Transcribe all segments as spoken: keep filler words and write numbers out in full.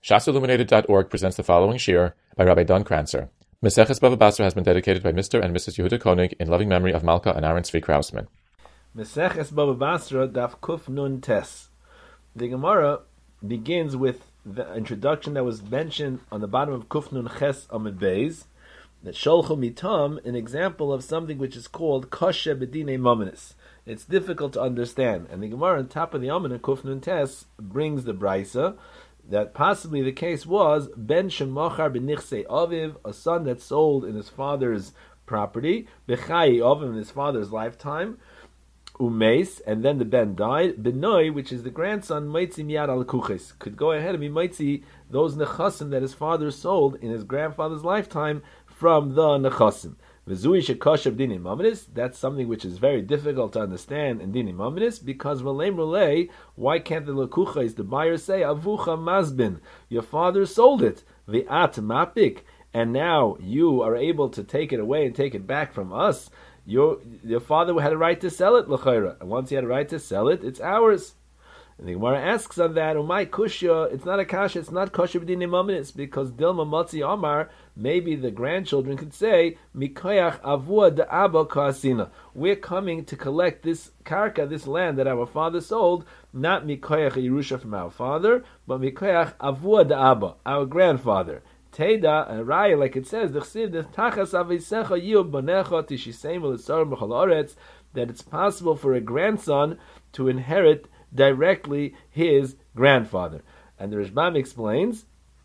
Shas Illuminated dot org presents the following shir by Rabbi Don Kranzer. Maseches Bava Basra has been dedicated by Mister and Missus Yehuda Koenig in loving memory of Malka and Aaron Tzvi Krausman. Maseches Bava Basra daf Kuf Nun Tes. The Gemara begins with the introduction that was mentioned on the bottom of Kuf Nun Ches Amud Beis, that Sholchu Mitam, an example of something which is called Koshe B'dinei Mominus. It's difficult to understand, and the Gemara on top of the Amun and Kuf Nun Tes brings the Brisa that possibly the case was Ben Shemachar B'nichsei Aviv, a son that sold in his father's property, B'chai Aviv, in his father's lifetime, Umeis, and then the Ben died, Benoi, which is the grandson, Maitzi Miyad al Kuches, could go ahead and be Maitzi those Nechasim that his father sold in his grandfather's lifetime from the Nechasim. V'zui shekoshev dini maminis. That's something which is very difficult to understand in dini maminis, because v'leim relay, why can't the lekuchais, the buyer, say avucha mazbin, your father sold it, v'at mapik, and now you are able to take it away and take it back from us. Your your father had a right to sell it, l'chayra, and once he had a right to sell it, it's ours. And the Gemara asks on that, Umay kushya, it's not a kasha, it's not kosher b'dinei maminis, because Dilma Matzi Omar, maybe the grandchildren could say, Mikoyach avua da'aba kasina. We're coming to collect this karka, this land that our father sold, not Mikoyach Yerusha from our father, but Mikoyach avua da'aba, our grandfather. Teda, and Raya, like it says, that it's possible for a grandson to inherit directly his grandfather. And the Rishbam explains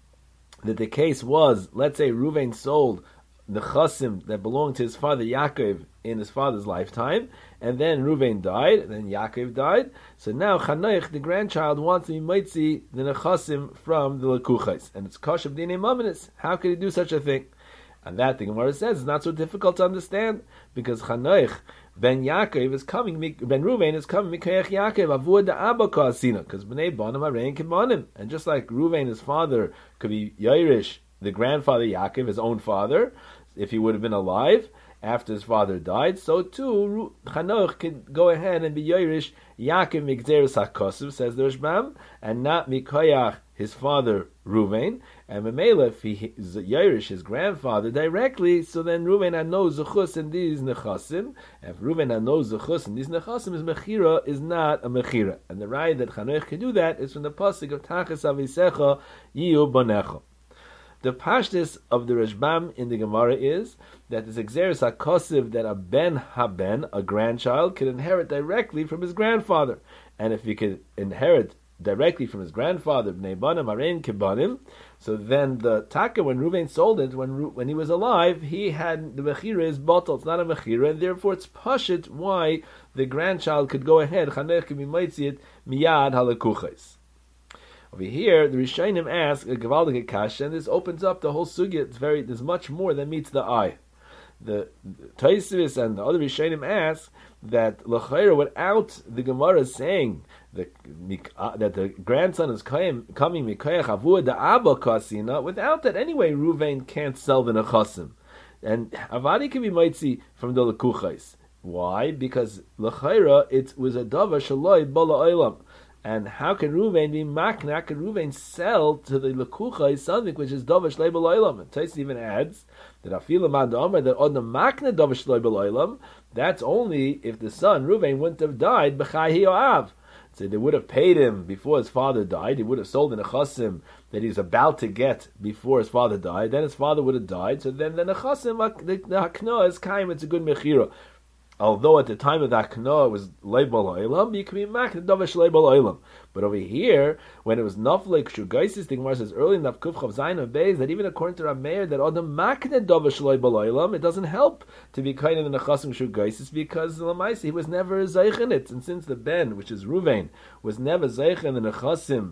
that the case was, let's say Reuven sold the chasim that belonged to his father Yaakov in his father's lifetime, and then Reuven died, and then Yaakov died. So now Chanoich, the grandchild, wants to be mitzi the nechasim from the lekuchais, and it's kosher b'dinei maminis. How could he do such a thing? And that the Gemara says is not so difficult to understand, because Chanoich Ben Yaakov is coming, Ben Reuven is coming, Mikoyach Yaakov, Avua Da'aba Ka'asina, because B'nei Bonim Arein Kibonim. And just like Reuven, his father, could be Yairish, the grandfather Yaakov, his own father, if he would have been alive after his father died, so too Chanoch could go ahead and be Yairish Yaakov Migzeres HaKosuv, says the Rishbam, and not Mikoyach, his father Reuven. And Memela, if he is Yairish, his grandfather, directly, so then Reuven had no zechus in these nechasim. If Reuven had no zechus in these nechasim, his mechira is not a mechira. And the right that Chanoch can do that is from the pasuk of Tachas Avisecha Yiyu Bonecha. The pashtus of the Rishbam in the Gemara is that this exeris hakosiv, that a ben haben, a grandchild, can inherit directly from his grandfather. And if he could inherit directly from his grandfather, bnei banim arein kibanim, so then the taka, when Reuven sold it, when when he was alive, he had the mechira is bottled. It's not a mechira, and therefore it's pashut why the grandchild could go ahead. Chanech can be mitzit miyad halekuches. Over here, the Rishonim ask a Gavaldik Kasha, and this opens up the whole sugya. It's very, there's much more than meets the eye. The Tosfos and the other Rishonim ask that l'chayra, without the Gemara saying the, uh, that the grandson is coming mikoyach avua da'aba kasina, without that anyway, Reuven can't sell the nechasim, and avadi can be mitzi from the lekuchais. Why? Because l'chayra it was a davar shaloi bala olam. And how can Reuven be makna? How can Reuven sell to the lekuchai something which is dovish leibel olam? And Tais even adds that afila man omer that on the makna dovish leibel olam, that's only if the son Reuven wouldn't have died b'chai hioav. So they would have paid him before his father died. He would have sold the nechasim that he's about to get before his father died. Then his father would have died. So then the nechasim, the, the hakna is kaim. It's a good mechira. Although at the time of that Knah it was Leibal Oilam, you can be Mak, the Dovish Leibal Oilam. But over here, when it was Naflik Shugaisis, the Gemara says early in the Kuf Chav Zayin of Beis, that even according to Rav Meir, that on the Makne Dovish Leibal Oilam, it doesn't help to be kind of the Nechasim Shugaisis, because Lamaisi, he was never Zeich in it. And since the Ben, which is Ruvain, was never Zeich in the Nechasim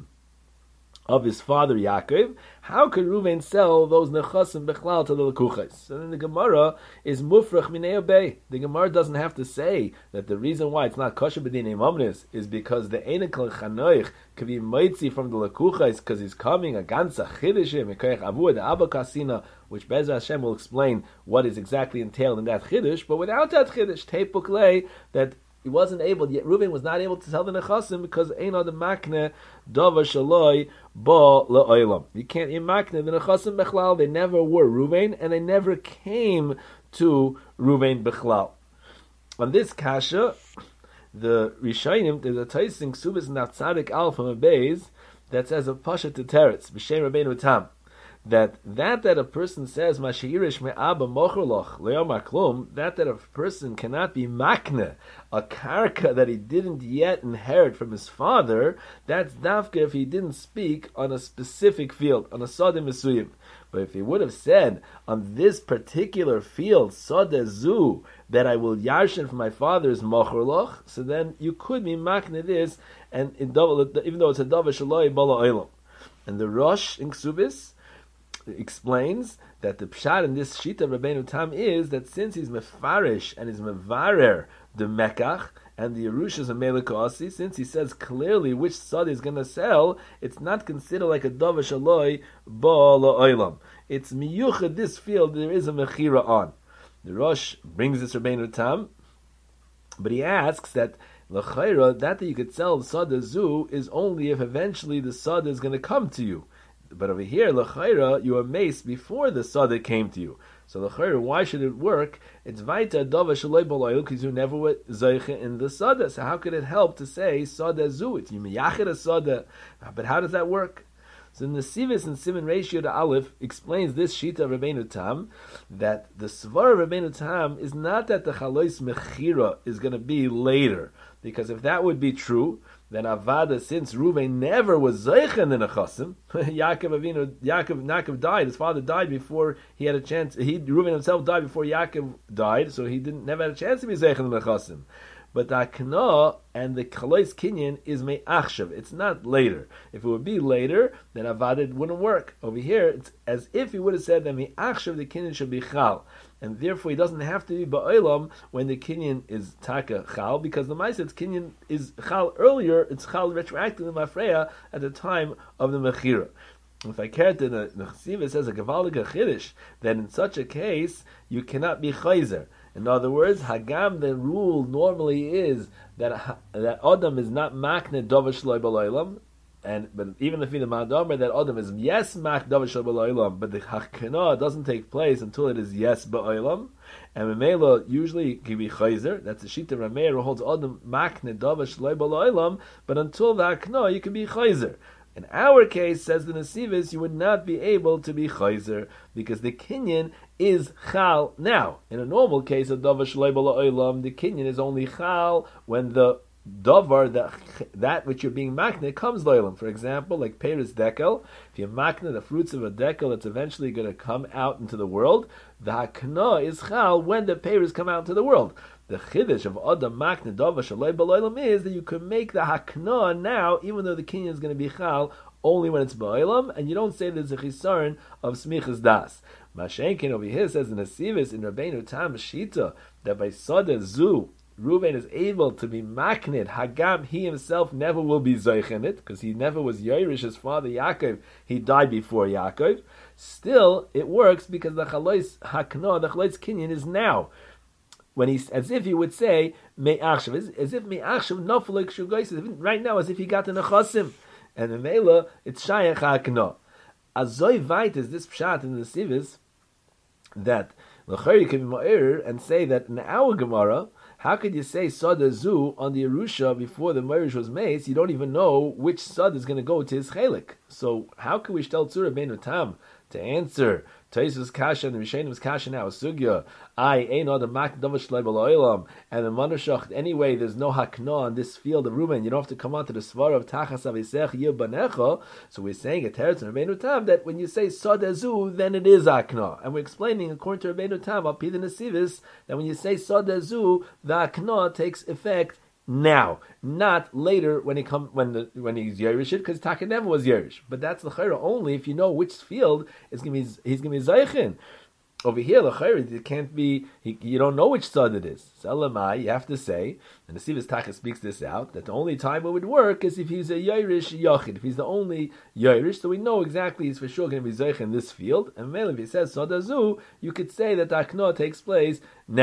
of his father Yaakov, how could Reuven sell those nechasim bechlal to the lekuches? So then the Gemara is mufrach minei obey. The Gemara doesn't have to say that the reason why it's not kosher b'dinei mamnis is because the enikal chanoich could be mitzi from the lekuches because he's coming a ganza chiddushim mikoyach avur the abba kasina, which Be'ezras Hashem will explain what is exactly entailed in that chiddush. But without that chiddush, tepuk lei, that he wasn't able, yet Reuven was not able to tell the Nechasim because Ein Adam Makne Dava Shaloi Ba La'olam. You can't Makne the Nechasim Bechlal. They never were Reuven, and they never came to Reuven Bechlal. On this kasha, the Rishayim, there's a Taising Subis Nafzadik Al from a Beis that says a Pasha to Teretz B'Shem Rabbeinu Tam. That that that a person says Mashirish me'aba mocherloch le'omar klum, that that a person cannot be makne, a karka that he didn't yet inherit from his father, that's dafka if he didn't speak on a specific field, on a sodim mesuyim. But if he would have said on this particular field sodezu that I will yarshin from my father's mocherloch, so then you could be makne this, and in double, even though it's a davar shaloi bala olam. And the Rosh in Ksubis explains that the pshat in this shita of Rabbeinu Tam is that since he's mefarish and he's mevarer the mekach and the Yerushas of Melech Asi, since he says clearly which sod is going to sell, it's not considered like a davar shaloi ba la'olam. It's miyuchad this field there is a mechira on. The Rosh brings this Rabbeinu Tam, but he asks that l'chayra that that you could sell sada zu is only if eventually the sada is going to come to you. But over here, l'chayra, you are maced before the sada came to you. So l'chayra, why should it work? It's vaita dava shaloi b'loyel because you never were zeicha in the sada. So how could it help to say sada zu? It's you miyachid a sada. But how does that work? So in the Sivis and Simon ratio to Aleph explains this shita of Rabbeinu Tam that the svar of Rabbeinu Tam is not that the chalois mechira is going to be later, because if that would be true, then Avada, since Reuven never was zeichen in a chasim, Yaakov Avinu, Yaakov, Yaakov died. His father died before he had a chance. He Reuven himself died before Yaakov died, so he didn't never had a chance to be zeichen in a chasim. But the Akna and the Chalois Kinyan is me'achshav. It's not later. If it would be later, then Avada it wouldn't work. Over here, it's as if he would have said that me'achshav the Kinyan should be chal. And therefore he doesn't have to be ba'olam when the Kinyan is taka chal, because the Ma'aset's Kinyan is chal earlier, it's chal retroactive in Mafreya at the time of the Mechira. If I care to the Chesiva says a Gevaldige Chiddush, then in such a case, you cannot be chayzer. In other words, Hagam, the rule normally is that that Adam is not makne davar shloi b'loilam, and but even if the Ma'adamer that Adam is yes mak davar shloi b'loilam, but the Hakana doesn't take place until it is yes b'oilam, and Memela usually can be chayzer. That's the shita Rameir who holds Adam makne davar shloi b'loilam, but until the Hakana you can be chayzer. In our case, says the Nesivis, you would not be able to be chayzer because the kinyan is chal now. In a normal case of davar shloi b'lo'olam, the kinyan is only chal when the davar, that, that which you're being makne, comes lo'olam. For example, like peris dekel, if you makne the fruits of a dekel that's eventually going to come out into the world, the hakna is chal when the peris come out into the world. The chiddush of Adam Makne Davar Shaloi B'Olam is that you can make the Hakna now, even though the kinyan is going to be Chal, only when it's B'Olam, and you don't say there's a Chisaron of Smichas Das. Mashenkin over here says in the Sivis, in Rabbeinu Tam Shita, that by Sada Zu, Reuven is able to be Maknid, Hagam, he himself never will be Zoich it, because he never was Yairish, his father Yaakov, he died before Yaakov. Still, it works because the Chalois Hakna, the Chalois kinyan is now. When he's as if he would say me'achshav, as, as if me'achshav noflik shugaisis, right now as if he got in a chasim, and the mela it's shayach hakna. Azoy vayt is this pshat in the Sivis that l'chayri can be ma'ir and say that in our Gemara, how could you say sada zu on the Yerusha before the marriage was made? You don't even know which sad is going to go to his chelik. So how can we tell Tzura ben Tam to answer Taisus Kasha and the Rishonim Kasha now Sugya? I ain't on the mak davar shloi b'lo'olam, and the Manashach anyway. There's no hakna on this field of Reuben. You don't have to come on to the svara of Tachas Avisech Yir Banecha. So we're saying at Teretz and Rabbeinu Tam that when you say Sadazu, then it is hakna, and we're explaining according to Rabbeinu Tam Al Pi the Nesivis that when you say Sadazu, the hakna takes effect now, not later when he come when the when he's Yerush it, because Taka never was Yerush. But that's the chayra only if you know which field is gonna be he's gonna be Zeichin. Over here, the chayra it can't be. He, you don't know which side it is. Salamai, you have to say, and the Sivas Taka speaks this out that the only time it would work is if he's a Yerush Yachid. If he's the only Yerush, so we know exactly he's for sure going to be Zeichin in this field. And if he says Sadazu, you could say that the Akna takes place now.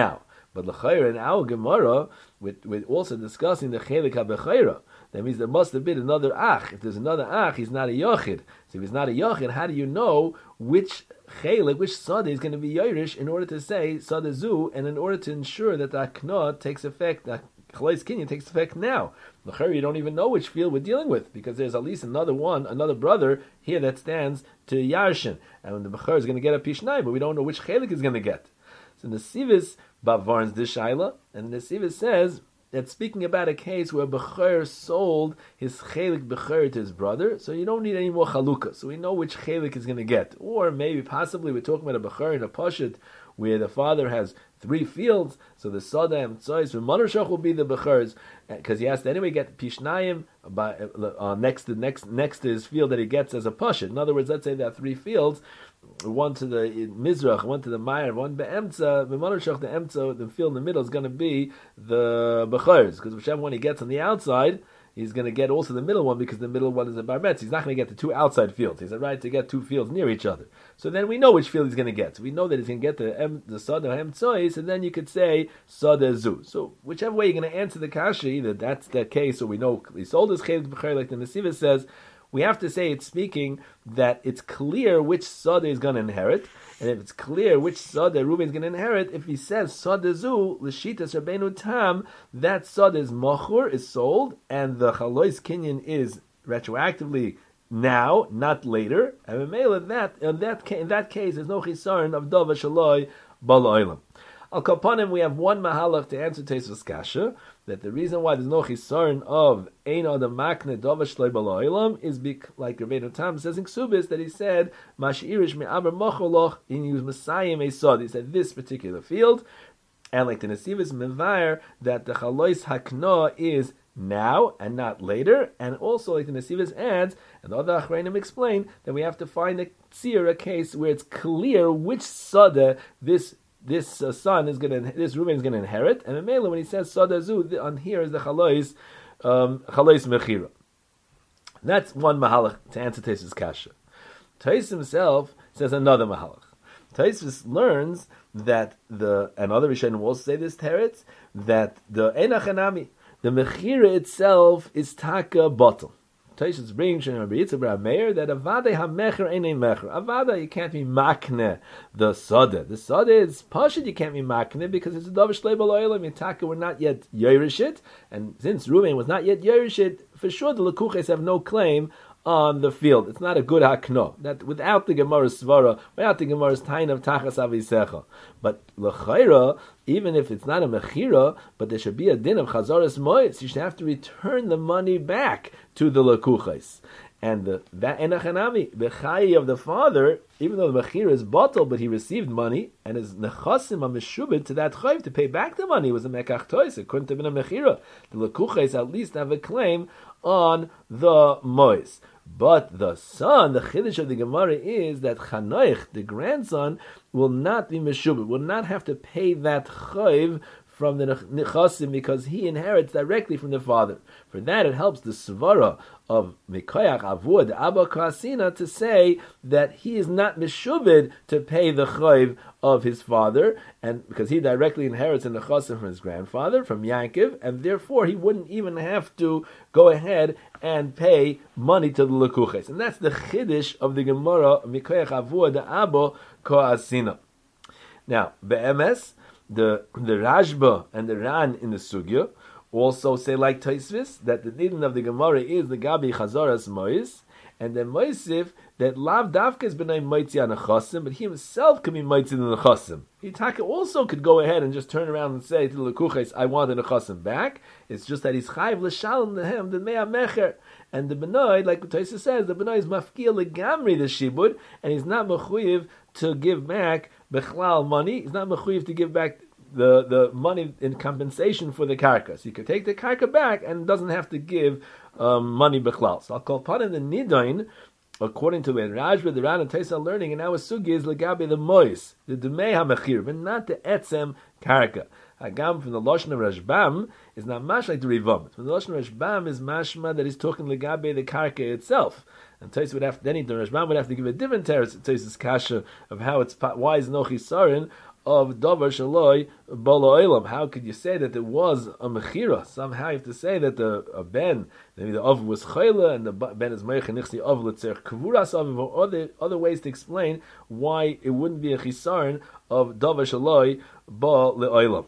But l'chayra in our Gemara, with with also discussing the chelik habechayra. That means there must have been another ach. If there's another ach, he's not a yochid. So if he's not a yochid, how do you know which chelik, which sada is going to be yoirish in order to say sada zu, and in order to ensure that the akna takes effect, the chalais kinyan takes effect now? L'chayra, you don't even know which field we're dealing with, because there's at least another one, another brother here that stands to yarshin, and when the bechor is going to get a pishnai, but we don't know which chelik is going to get. So the Sivis bavarns the shaila, and the Sivis says that speaking about a case where Bechor sold his chelik Bechor to his brother, so you don't need any more chalukah. So we know which chelik is going to get. Or maybe, possibly, we're talking about a Bechor and a Pashut, where the father has three fields, so the Sada and Tzois, and Monoshach will be the Bechors, because he has to anyway get Pishnayim by, uh, next, to, next, next to his field that he gets as a Pashut. In other words, let's say there are three fields, one to the Mizrach, one to the Mayer, one be'emtza, the Monoshach, the Emtza, the field in the middle is going to be the Bechors, because whichever one he gets on the outside, he's going to get also the middle one, because the middle one is a bar metz. He's not going to get the two outside fields. He's right to get two fields near each other. So then we know which field he's going to get. So we know that he's going to get the em, the Sada Hem Tzois, and then you could say Sada Zu. So whichever way you're going to answer the kasha, either that's the case, or we know he sold his chelik b'chayr, like the Nesiva says, we have to say it's speaking that it's clear which Sada is going to inherit, and if it's clear which Sada Reuben is going to inherit, if he says Sada Zu, L'shitas Rabbeinu Tam, that Sada is Machur, is sold, and the Chalois Kinyan is retroactively now, not later, and in that, in that, in that case, there's no Chisaron of Dova Shaloi Bal Olam. Al Kapanim, we have one mahalach to answer Tesos Kasha, that the reason why there's no chisaron of Ein Adam Makne Dova Shloi Bal Olam is bec- like Rabbeinu Tam says in Ksubis, that he said, Mashirish me'aber mocholoch, and he was Messiah Meisod. He said this particular field, and like the Nesivis Mevair, that the Chalois Hakna is now and not later, and also like the Nesivis adds, and the other Achreinim explain, that we have to find a tzir, a case where it's clear which Sada this this uh, son is going to, this Reuben is going to inherit, and Mela, when he says Sada Zu, on here is the Chalois, um, Chalois Mechira. That's one mahalach to answer Tesis Kasha. Tais himself says another mahalach. Tais learns that the, and other Rishonim will also say this teretz, that the Enachanami, the Mechira itself is Taka Bottle. Taishat's bringing Shem Rabbi Yitzchak Bar Meir that Avada HaMecher Einei Mecher. Avada, you can't be makne the Sada. The Sada is Pashit, you can't be makne because it's a Dov Shlei Bal Olam. Yitaka were not yet Yerishit, and since Reuben was not yet Yerishit, for sure the Lekuches have no claim on the field. It's not a good hakno. That without the Gemara's svara, without the Gemara's tain of tachas avisecha. But l'chayra, even if it's not a mechira, but there should be a din of chazaras moitz, you should have to return the money back to the lekuches. And the that enachanami, the chayi of the father, even though the mechira is bottle, but he received money, and his nechasim are meshubit to that chayiv to pay back the money, it was a mekach tois, it couldn't have been a mechira. The lekuches at least have a claim on the mois. But the son, the chiddush of the Gemara is that Chanoich, the grandson, will not be meshubit, will not have to pay that chayiv from the nechasim because he inherits directly from the father. For that, it helps the svara of Mikoyach Avud Abba Kasina to say that he is not meshubed to pay the chayiv of his father, and because he directly inherits in the nechasim from his grandfather, from Yankov, and therefore he wouldn't even have to go ahead and pay money to the lekuches. And that's the chiddush of the Gemara Mikoyach Avud Abba Kasina. Now, be'emes, the the Rashba and the Ran in the Sugya also say like Taisvis that the din of the Gemara is the Gabi Chazaras Mois, and then Moisif that Lav Davka is b'nai Moitzi Anachasim, but he himself can be Moitzi in the Nechasim. Hitaka also could go ahead and just turn around and say to the Lekuches, I want the Nechasim back. It's just that he's Chayiv L'Shalom Lehem the Mea Mecher. And the Benoi, like Taisa says, the Benoi is Mafkia Legamri the Shibud, and he's not Mechuyev to give back Bechlal money. He's not Mechuyev to give back the, the money in compensation for the karka. So you could take the karka back and doesn't have to give um, money Bechlal. So I'll call upon in the Nidain, according to it, Rajba, the Ran, and Taisa learning, and our Sugi is Legabe the Mois, the Demei HaMechir, but not the Etzem karka. Hagam from the Lashon of Rashbam is not mash like the Rivam. From the Lashon of Rashbam is mashma that he's talking legabe the karka itself. And Tais would have to, then the Rashbam would have to give a different teretz Tais's kasha of how it's why is no chisaron of davar shaloi bolo olam. How could you say that there was a mechira? Somehow you have to say that the a ben, maybe the of was chayla and the ben is meich nichsi of letzerch kvuras of, or other other ways to explain why it wouldn't be a chisaron of davar shaloi ba leolam.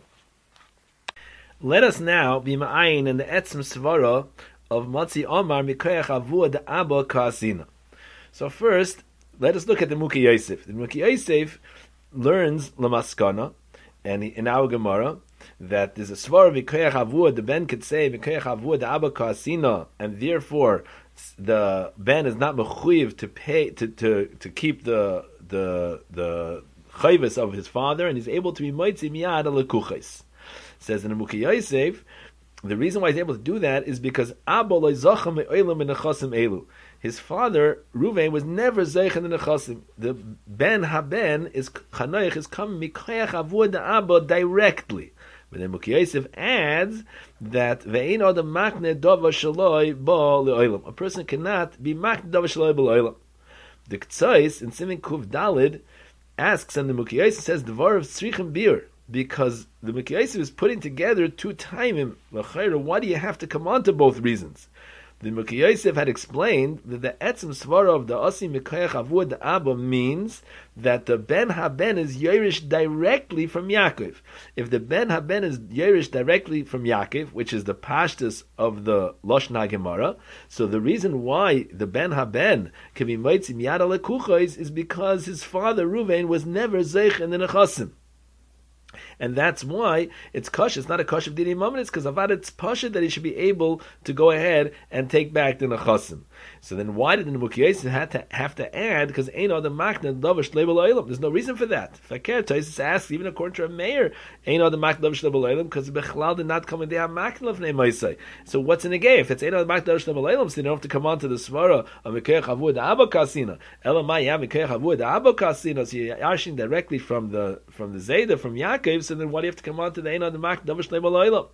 Let us now be ma'ayin in the etzem svara of Matzi Omar Mikoyach Avua de Abba Kasina. So first, let us look at the Muki Yosef. The Muki Yosef learns Lamaskana, and in our Gemara, that there's a svara of Mikoyach Avua, the Ben could say Mikoyach Avua de Abba Kasina, and therefore the Ben is not mechuyev to pay to, to, to keep the the the chayvus of his father, and he's able to be moitzi miyad alekuches. Says in the Muki Yosef, the reason why he's able to do that is because Abba lo zocha me'olam in nechasim elu. His father Ruvain was never zeich in the nechasim. The ben haben is chanoich is coming mikoyach avur the Abba directly. But then Muki Yosef adds that ve'ein odam makne dova shaloi ba le'olam. A person cannot be makne dova shaloi ba le'olam. The K'tzais in Simin Kuv Dalid asks, and the Muki Yosef says dvar of tzrichem bir. Because the Muki Yosef is putting together two timim. Why do you have to come on to both reasons? The Muki Yosef had explained that the etzem svara of the Asi Mikoyach Avur the Abba means that the Ben Haben is Yerush directly from Yaakov. If the Ben Haben is Yerush directly from Yaakov, which is the pashtus of the Loshna Gemara, so the reason why the Ben Haben can be Moitzi Miyad Alekuchos is because his father Ruvain was never Zeich in the Nechasim. And that's why it's kosher. It's not a kosher of dini moment. It's because avad it's pasha that he should be able to go ahead and take back the nechasim. So then, why did the Muki Yosef have to have to add? Because ain't all the makna davar shleibel oilam. There's no reason for that. Fakir Tosfos asks, even according to a mayor, ain't all the makna davar shleibel oilam because bechlal did not come in there makna of ne'maisai. So what's in the game? If it's ain't all the makna davar shleibel oilam, so you don't have to come on to the svara of mikoyach avud abba kasina. Elamai ya mikoyach avud abba kasina. So you're asking directly from the from the zayda from Yaakov. So then, why do you have to come on to the ain't all the makna davar shleibel oilam?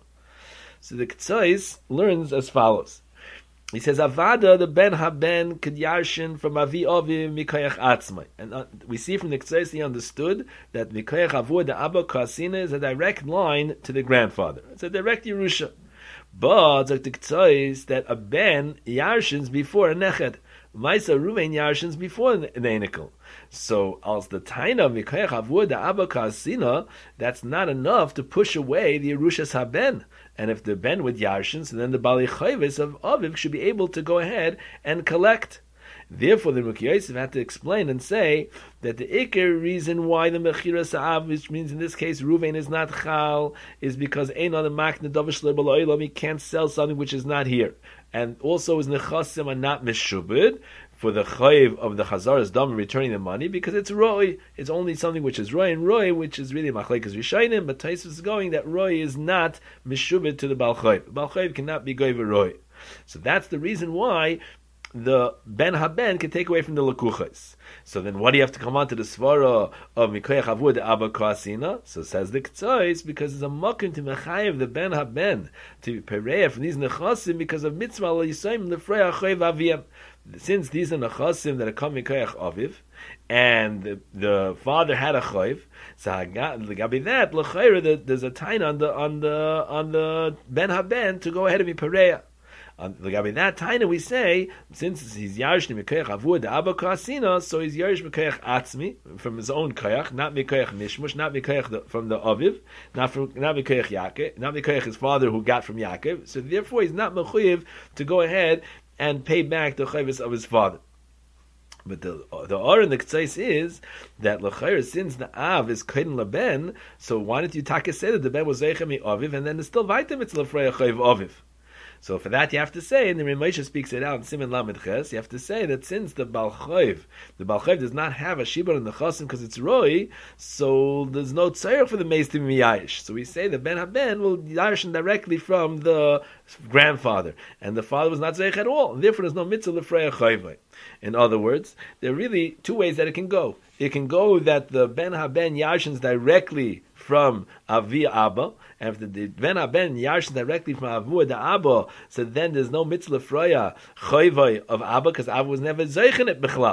So the K'tzais learns as follows. He says, Avada, the Ben Haben, Kedyarshin from Avi Ovi, Mikoyach Atzmai. And uh, we see from the K'tzais he understood that Mikoyach Avur, the Abba Kasina, is a direct line to the grandfather. It's a direct Yerusha. But, the K'tzais, that a Ben Yarshins before a Nechet. Maisa Ruvain Yarshins before the Enikel. So, as the Taina Mikoyach Avur, the Abba Kasina, that's not enough to push away the Yerushas Haben. And if the ben with Yarshin, so then the Bali Chayvis of Aviv should be able to go ahead and collect. Therefore, the Muki Yosef had to explain and say that the Iker reason why the Mechira Sa'av, which means in this case Ruvain is not Chal, is because Ein on the Makna Davish Lebel Oilam, he can't sell something which is not here. And also his Nechasim are not Meshubed for the Chayiv of the Chazar's Dam returning the money, because it's Roy. It's only something which is Roy, and Roy, which is really Machlekes Rishayim, but Tosfos is going that Roy is not Meshubed to the Baal Chayiv. Baal Chayiv cannot be Goyva Roy. So that's the reason why the Ben Haben can take away from the Lekuchas. So then what do you have to come on to the Svara of Mikoyach Avud Abba Kasina? So says the K'tzais, because it's a makim to Mechayev the Ben Haben to Pereya from these Nechasim because of Mitzvah L'Yisayim L'Freya Chayev Aviyam. Since these are Nechasim that are coming Mikoyach Aviv, and the, the father had a Chayev, so Gabi that L'Chayra there's a tain on the on the on the Ben Haben to go ahead and be Pereya. On that taina we say, since he's Yarish Mikoyach Avud Abba Kasina, so he's Yarish Mikoyach Atzmi from his own Koyach, not Mikoyach Mishmush, not Mikoyach from the Aviv, not from not Mikoyach Yaakov, not Mikoyach his father who got from Yaakov. So therefore, he's not mechuyev to go ahead and pay back the chayvus of his father. But the the or in the K'tzais is that l'chayr, since the Av is Kaiden LaBen, so why didn't you taka say that the Ben was Zeichem Aviv and then it's still Vaitim it's l'freya chayv Aviv? So for that you have to say, and the Rimosha speaks it out in Siman Lamed Ches, you have to say that since the Baal Chayv, the Baal Chayv does not have a Shibur in the Chosim because it's Roi, so there's no Tzayach for the Meis to be Miyayish. So we say that Ben HaBen will Yarshin directly from the grandfather, and the father was not Zeich at all, and therefore there's no Mitzvah L'Freya Chayvai. In other words, there are really two ways that it can go. It can go that the Ben HaBen Yarshins directly from Avi Abba, and if the, the Ben HaBen Yarshins directly from Avu the Abba, so then there's no Mitzvah Froya Choyvai of Abba, because Abba was never Zeichen it Bechlal.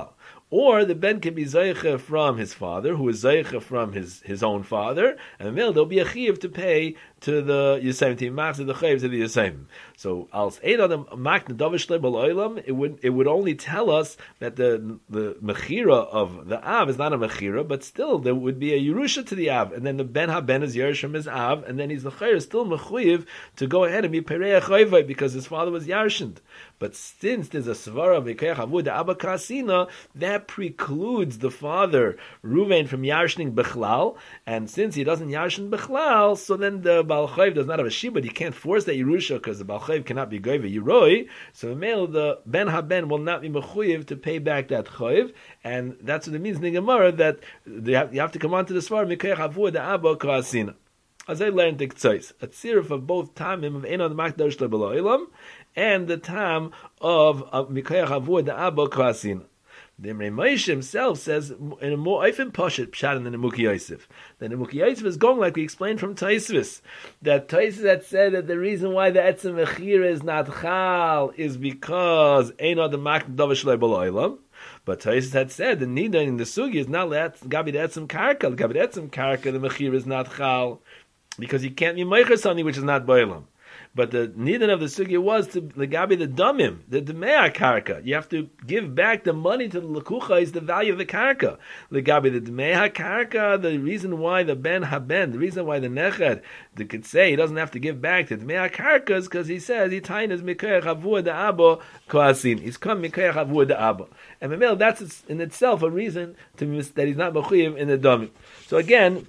Or the ben can be Zaycha from his father, who is Zaycha from his, his own father, and then there'll be a Chiv to pay to the Yisayim, to Machzir the Chayiv to the Yisayim. So, als Ein Adam Makna Davish Lebel Oilam, it would it would only tell us that the the Mechira of the Av is not a Mechira, but still there would be a Yerusha to the Av, and then the Ben HaBen is Yerush from his Av, and then he's the Chayiv, still Mechuyev to go ahead and be Perei Chayvai, because his father was Yarshind. But since there's a Svara of Mekayach Avud Abba Kasina, that precludes the father, Ruvain, from Yarshining Bechlal, and since he doesn't Yarshin Bechlal, so then the Baal Chayv does not have a Shibud, he can't force that Yerusha, because the Baal Chayv cannot be Goyve Yeroi, so the male, the Ben HaBen will not be Mechuyev to pay back that Chayv, and that's what it means in the Gemara, that you have, you have to come on to the Svara, Mekayach Avud Abba Kasina. As I learned the Ktsois, a tziruf of both tamim of Ein Adam Makdash Lebel Oilam and the tam of Mikoyach Avur the Abba Kasina. The Imrei Moshe himself says in a more oifen poshet pshat than the Muki Yosef. Then the Muki Yosef is going like we explained from Taisvis, that Taisvis had said that the reason why the etzem mechira is not chal is because Ein Adam Makdash Lebel Oilam. But Taisus had said the nida in the sugi is not gabi the etzem karka. Gabi the etzem karka the mechira is not chal, because you can't be meicher something which is not boilam. But the nidan of the sugya was to legabi the damim, the demea karka. You have to give back the money to the lekucha is the value of the karka. Legabi the demea karka, the reason why the ben haben, the reason why the neched, they could say he doesn't have to give back the demea karka is because he says he tain is mikoyach avur the abba koasin. He's come mikoyach avur the abba. And Mamel, that's in itself a reason to miss, that he's not mechuyev in the damim. So again,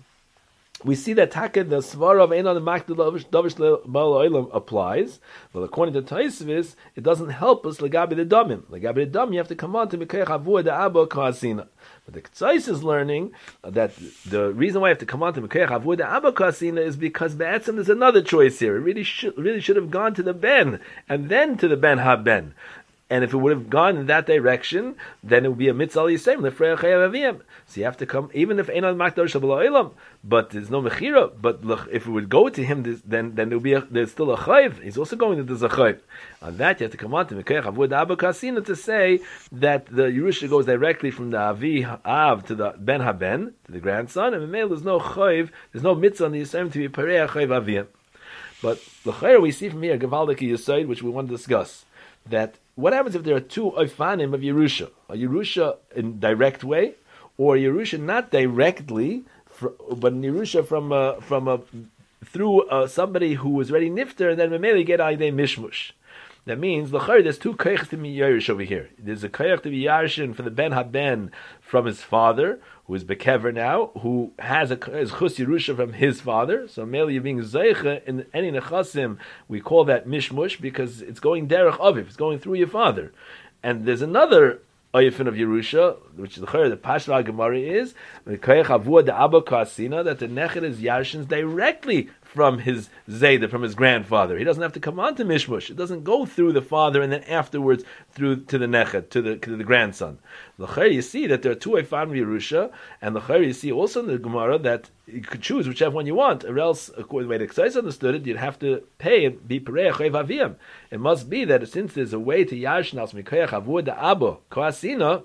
we see that Taka, the Svara of Ein Adam Makdash Davish Lebel Oilam applies, but according to Taisvis, it doesn't help us legabi the damim. Legabi the damim, you have to come on to Mikoyach Avur the Abba Kasina. But the Ktsois is learning that the reason why you have to come on to Mikoyach Avur the Abba Kasina is because Be'etzim there's another choice here. It really should, really should have gone to the Ben, and then to the Ben HaBen. And if it would have gone in that direction, then it would be a mitzvah yisayim lefrei chayav aviyim. So you have to come, even if Ein Adam Makdash Lebel Oilam, but there's no mechira. But look, if it would go to him, then then there will be a, there's still a chayiv. He's also going to there's a chayiv. On that, you have to come on to Mikoyach Avur Abba Kasina to say that the Yerusha goes directly from the Avi Av to the Ben HaBen to the grandson, and the there's no chayiv, there's no mitzvah on the yisayim to be perei chayav aviyim. But l'chayr we see from here Gavaldik Yisayid, which we want to discuss, that what happens if there are two oifanim of Yerusha? A Yerusha in direct way, or a Yerusha not directly, but an Yerusha from a, from a, through uh, somebody who was already nifter, and then Mameli get Aydei Mishmush. That means, l'chayr, there's two koyach to be Yerush over here. There's a koyach to be Yarshin for the Ben HaBen from his father, who is Bekever now, who has a has Chus Yerusha from his father. So Meli, you're being Zeicha in any Nechasim, we call that Mishmush because it's going Derech Aviv, it's going through your father. And there's another Oyefin of Yerusha, which is the Chayr, the Pashra Gemara is, the Koyach Avur the Abba Kasina, that the Nechet is Yarshins directly from his Zayda, from his grandfather. He doesn't have to come on to Mishmush. It doesn't go through the father and then afterwards through to the Nechet, to the to the grandson. L'chayr, you see that there are two Eifan of Yerusha, and l'chayr, you see also in the Gemara that you could choose whichever one you want, or else, according to the way the Ksais understood it, you'd have to pay and be Perei Chayav Aviyim. It must be that since there's a way to Yarshin as Mikoyach Avur the Abba Koasina,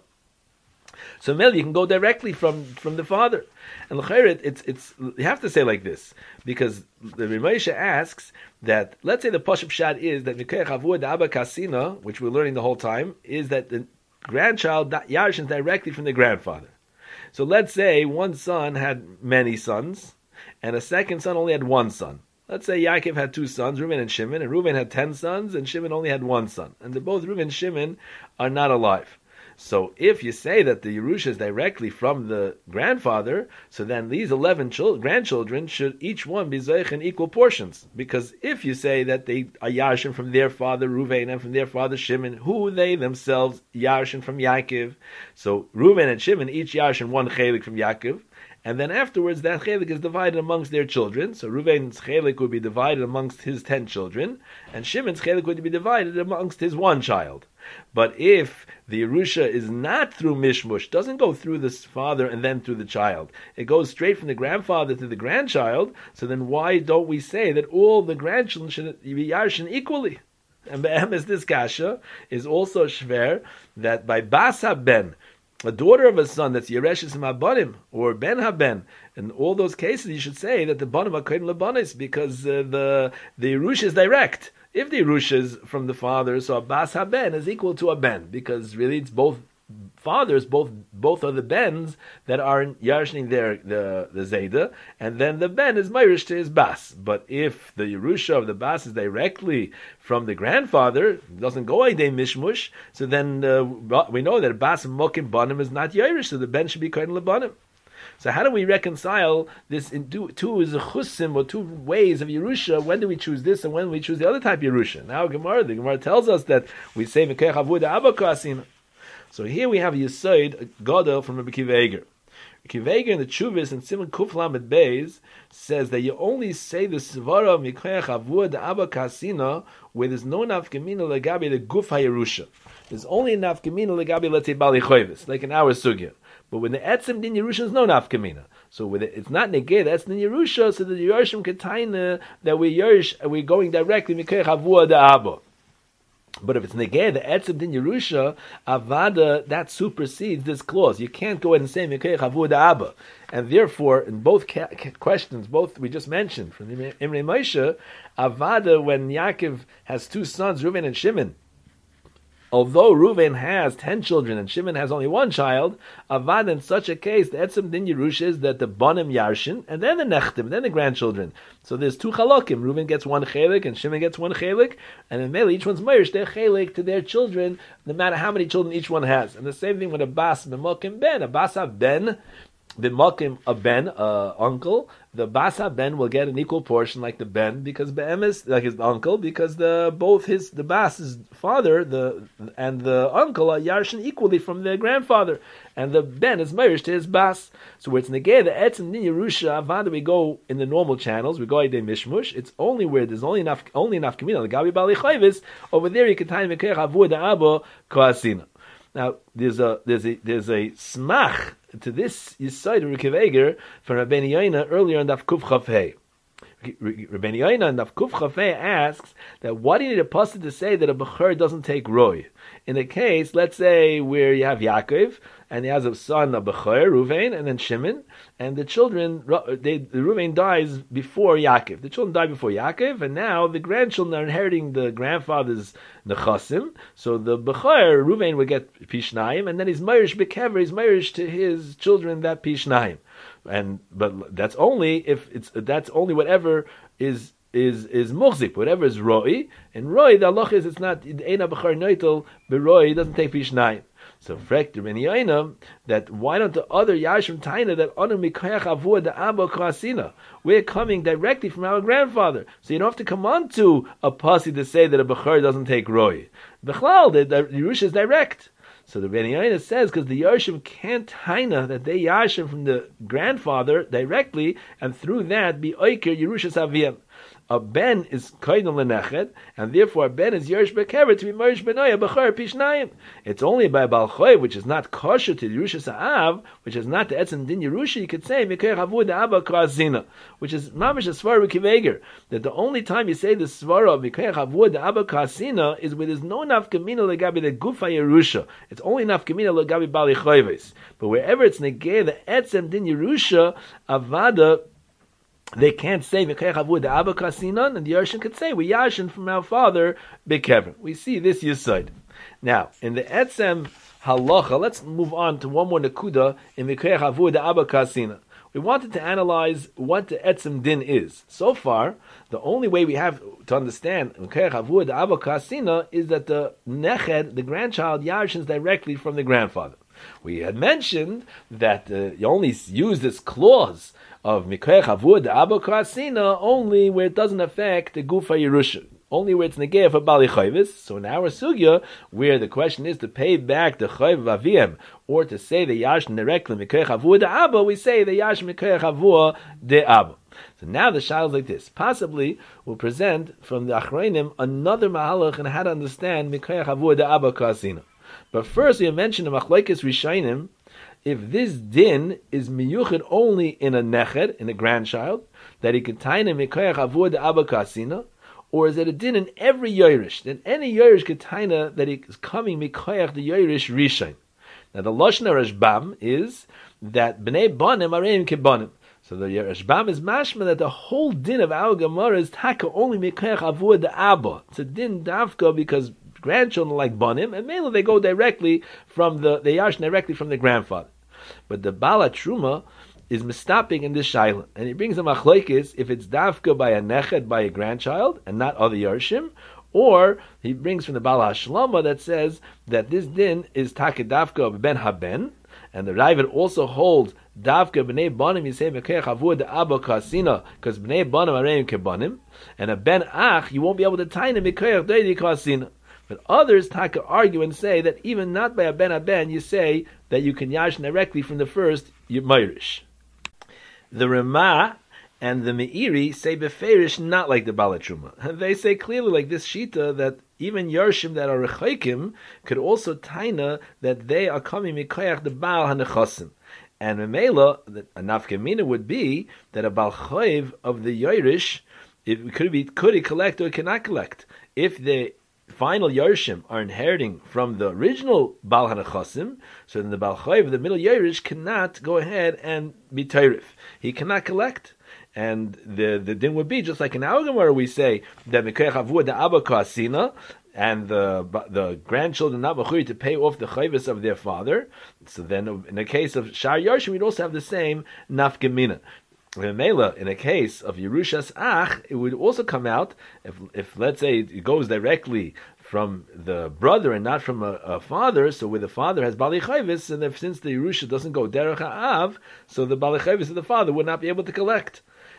so Mel, you can go directly from, from the father. And l'chayr, it's it's you have to say like this, because the Rimosha asks that, let's say the Pashup Shad is that Mikoyach Avur the Abba Kasina, which we're learning the whole time, is that the grandchild Yarshin directly from the grandfather. So let's say one son had many sons, and a second son only had one son. Let's say Yaakov had two sons, Reuven and Shimon, and Reuven had ten sons, and Shimon only had one son. And both Reuven and Shimon are not alive. So if you say that the Yerusha is directly from the grandfather, so then these eleven chil- grandchildren should each one be Zeich in equal portions. Because if you say that they are Yarshin from their father Reuven and from their father Shimon, who they themselves Yarshin from Yaakov, so Reuven and Shimon each Yarshin one Chelik from Yaakov, and then afterwards that Chelik is divided amongst their children. So Reuven's Chelik would be divided amongst his ten children, and Shimon's Chelik would be divided amongst his one child. But if the Yerusha is not through Mishmush, doesn't go through the father and then through the child, it goes straight from the grandfather to the grandchild, so then why don't we say that all the grandchildren should be Yarshin equally? And Be'emes, this kasha is also shver, that by Bas HaBen, a daughter of a son that's Yereshes Habanim or Ben Haben. In all those cases, you should say that the Banim are Kohen Lebanis because uh, the the Yerush is direct. If the Yerush is from the father, so a Bas Haben is equal to a Ben because really it's both fathers, both both are the Bens that are yarshing their the the Zayda, and then the Ben is Mayrish to his Bas. But if the Yerusha of the Bas is directly from the grandfather, doesn't go Aydei Mishmush, so then uh, we know that Bas Mokim Banim is not Yerush, so the Ben should be Kohen Lebanim. So how do we reconcile this in two, two zechusim or two ways of Yerusha? When do we choose this and when do we choose the other type of Yerusha? Now Gemara, the Gemara tells us that we say Mekech Avud Abba Kasina. So here we have a Yesod Gadol from Rabbi Akiva Eiger. Akiva Eiger in the Chuvis and Simon Kuf Lamed Beis says that you only say the Svara Mekech Avud Abba Kasina where there's no nafkamina legabi the Guf HaYerusha. There's only a nafkamina legabi let's say Bali Choyvis, like in our sugya. But when the etzem din Yerusha is no nafkamina, so with it, it's not negay. That's din Yerusha. So the Yerusha Ketaina that we Yerush we're going directly Mekech Avud Abba. But if it's negay, the etzem din Yerusha avada that supersedes this clause. You can't go ahead and say Mekech Avud Abba, and therefore in both ca- questions, both we just mentioned from Imrei Moshe, avada when Yaakov has two sons, Reuven and Shimon. Although Reuven has ten children and Shimon has only one child, avad in such a case, the etzem din Yerusha is that the bonim yarshin, and then the nechtim, then the grandchildren. So there's two chalokim. Reuven gets one chelik and Shimon gets one chelik, and in Mele each one's meirish their chelik to their children, no matter how many children each one has. And the same thing with a bas b'mokim ben, a bas ben. The mokim a ben, uh, uncle, the basa ben will get an equal portion like the ben because be'emes like his uncle because the both his the bas's father the and the uncle are yarshin equally from their grandfather, and the ben is married to his bas. So where it's negay the etzem din Yerusha avada we go in the normal channels we go Aydei Mishmush. It's only where there's only enough only enough kamina the gabi bali chayvis over there you can time mekech avud abba koasina. Now there's a there's a there's a smach to this Yesod of Akiva Eiger from Rabbeinu Yoina earlier in Daf Kuf Chaf Hei. Rabbeinu Yoina in Daf Kuf Chaf Hei asks that why do you need a pasuk to say that a bechor doesn't take roy? In the case, let's say where you have Yaakov and he has a son, a bechor, Reuven, and then Shimon, and the children, they, the Reuven dies before Yaakov. The children die before Yaakov, and now the grandchildren are inheriting the grandfather's nechasim. So the bechor, Reuven, would get pishnayim, and then he's meirish bekever, he's meirish to his children that pishnayim. And but that's only if it's that's only whatever is is is muhzik, whatever is roi. And roi, the halach is it's not eina bechor noitel, but roi doesn't take pishnayim. So frek the that why don't the other Yashim Taina that anu mikayach avur the abba krasina? We're coming directly from our grandfather, so you don't have to come on to a pasi to say that a bechor doesn't take roi. Bechlal the, the Yerusha is direct. So the Ben Yaina says because the Yarshim can't taina that they Yashim from the grandfather directly, and through that be oiker Yerusha Saviyam. A ben is koinel lenechet, and therefore a ben is yerush bekever to be merish benoya bechor pishnayim. It's only by balchoy, which is not kosher to Yerusha Sa'av, which is not the etzem din Yerusha. You could say mikayach avud abba krasina, which is mamish a svara kiveger. That the only time you say the svara of mikayach avud abba krasina is when there's no nafkamina legabi the gufa Yerusha. It's only nafkamina legabi bali choyves. But wherever it's negay the etzem din Yerusha avada, they can't say Mekayach Avud the Abba Kasinan, and the Yershin could say we Yashin from our father Bekevin. We see this Yesod. Now in the Etzem Halacha, let's move on to one more Nakuda in Mekayach Avud the Abba Kasina. We wanted to analyze what the Etzem Din is. So far, the only way we have to understand Mekayach Avud the Abba Kasina is that the Neched, the grandchild, Yashins directly from the grandfather. We had mentioned that uh, you only use this clause of Mikayach Avud Abba Krasina only where it doesn't affect the Gufa Yerusha, only where it's negay for Bali Chayvis. So in our sugya, where the question is to pay back the Chayv Aviem, or to say the Yash directly Mikayach Avud Abba, we say the Yash Mikayach Avud de Abba. So now the shayla is like this. Possibly we'll present from the Achreinim another mahalach and how to understand Mikayach Avud Abba Krasina. But first we mentioned the Machlekes Rishayim. If this din is miyuchid only in a neched, in a grandchild, that he can taina mikayach avur the abba kasina, or is it a din in every yoirish? Then any yoirish can taina that he is coming mikayach the yoirish rishain. Now the Lashon Rashbam is that Bnei Banim Areim Kebanim. So the Rashbam is mashma that the whole din of our Gemara is taka only mikoyach avur the Abba. It's a din davka because grandchildren like Banim, and mainly they go directly from the, they yash directly from the grandfather. But the Bala Truma is mistopping in this shaila, and he brings a machlokes if it's davka by a neched, by a grandchild, and not other yarshim, or he brings from the Bala Hashlama that says that this din is taka davka ben haben, and the Ravid also holds davka b'nei banim yisei mekech avur the abba kasina, because b'nei banim areim kebanim, and a ben ach you won't be able to tie him mekech deidi kasina. But others taka argue and say that even not by a ben a ben you say that you can yash directly from the first Mayrish. The Ramah and the Meiri say beferish not like the Balatruma. They say clearly like this shita that even Yarshim that are Rechaikim could also taina that they are coming mikoyach the Baal HaNechasim. And Memela, a nafkamina would be that a Baal Chayv of the Yairish, it could be could he collect or cannot collect. If the final Yarshim are inheriting from the original Baal HaNechasim, so then the Baal Chayv, the middle Yairish, cannot go ahead and be Tairif. He cannot collect. And the the din would be just like in our Gemara we say that Mekayach Avur the Abba Kasina, and the the grandchildren not mechuri to pay off the chayvus of their father. So then, in the case of Shar Yarshim, we'd also have the same nafgemina. In a case of Yerushas Ach, it would also come out if if let's say it goes directly from the brother and not from a, a father, so where the father has Bali Chayvis, and if, since the Yerusha doesn't go Derech Ha'av, so the Bali Chayvis of the father would not be able to collect.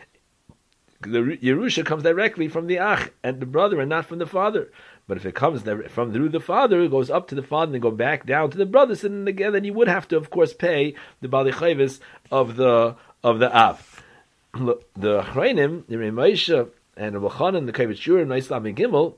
The Yerusha comes directly from the Ach and the brother and not from the father. But if it comes from through the father, it goes up to the father and go back down to the brothers, and again, then you would have to, of course, pay the Bali Chayvis of the of the Av. The Achreinim, the Remeisha and the Chanan, the Kavit Shur, and Islam Gimel,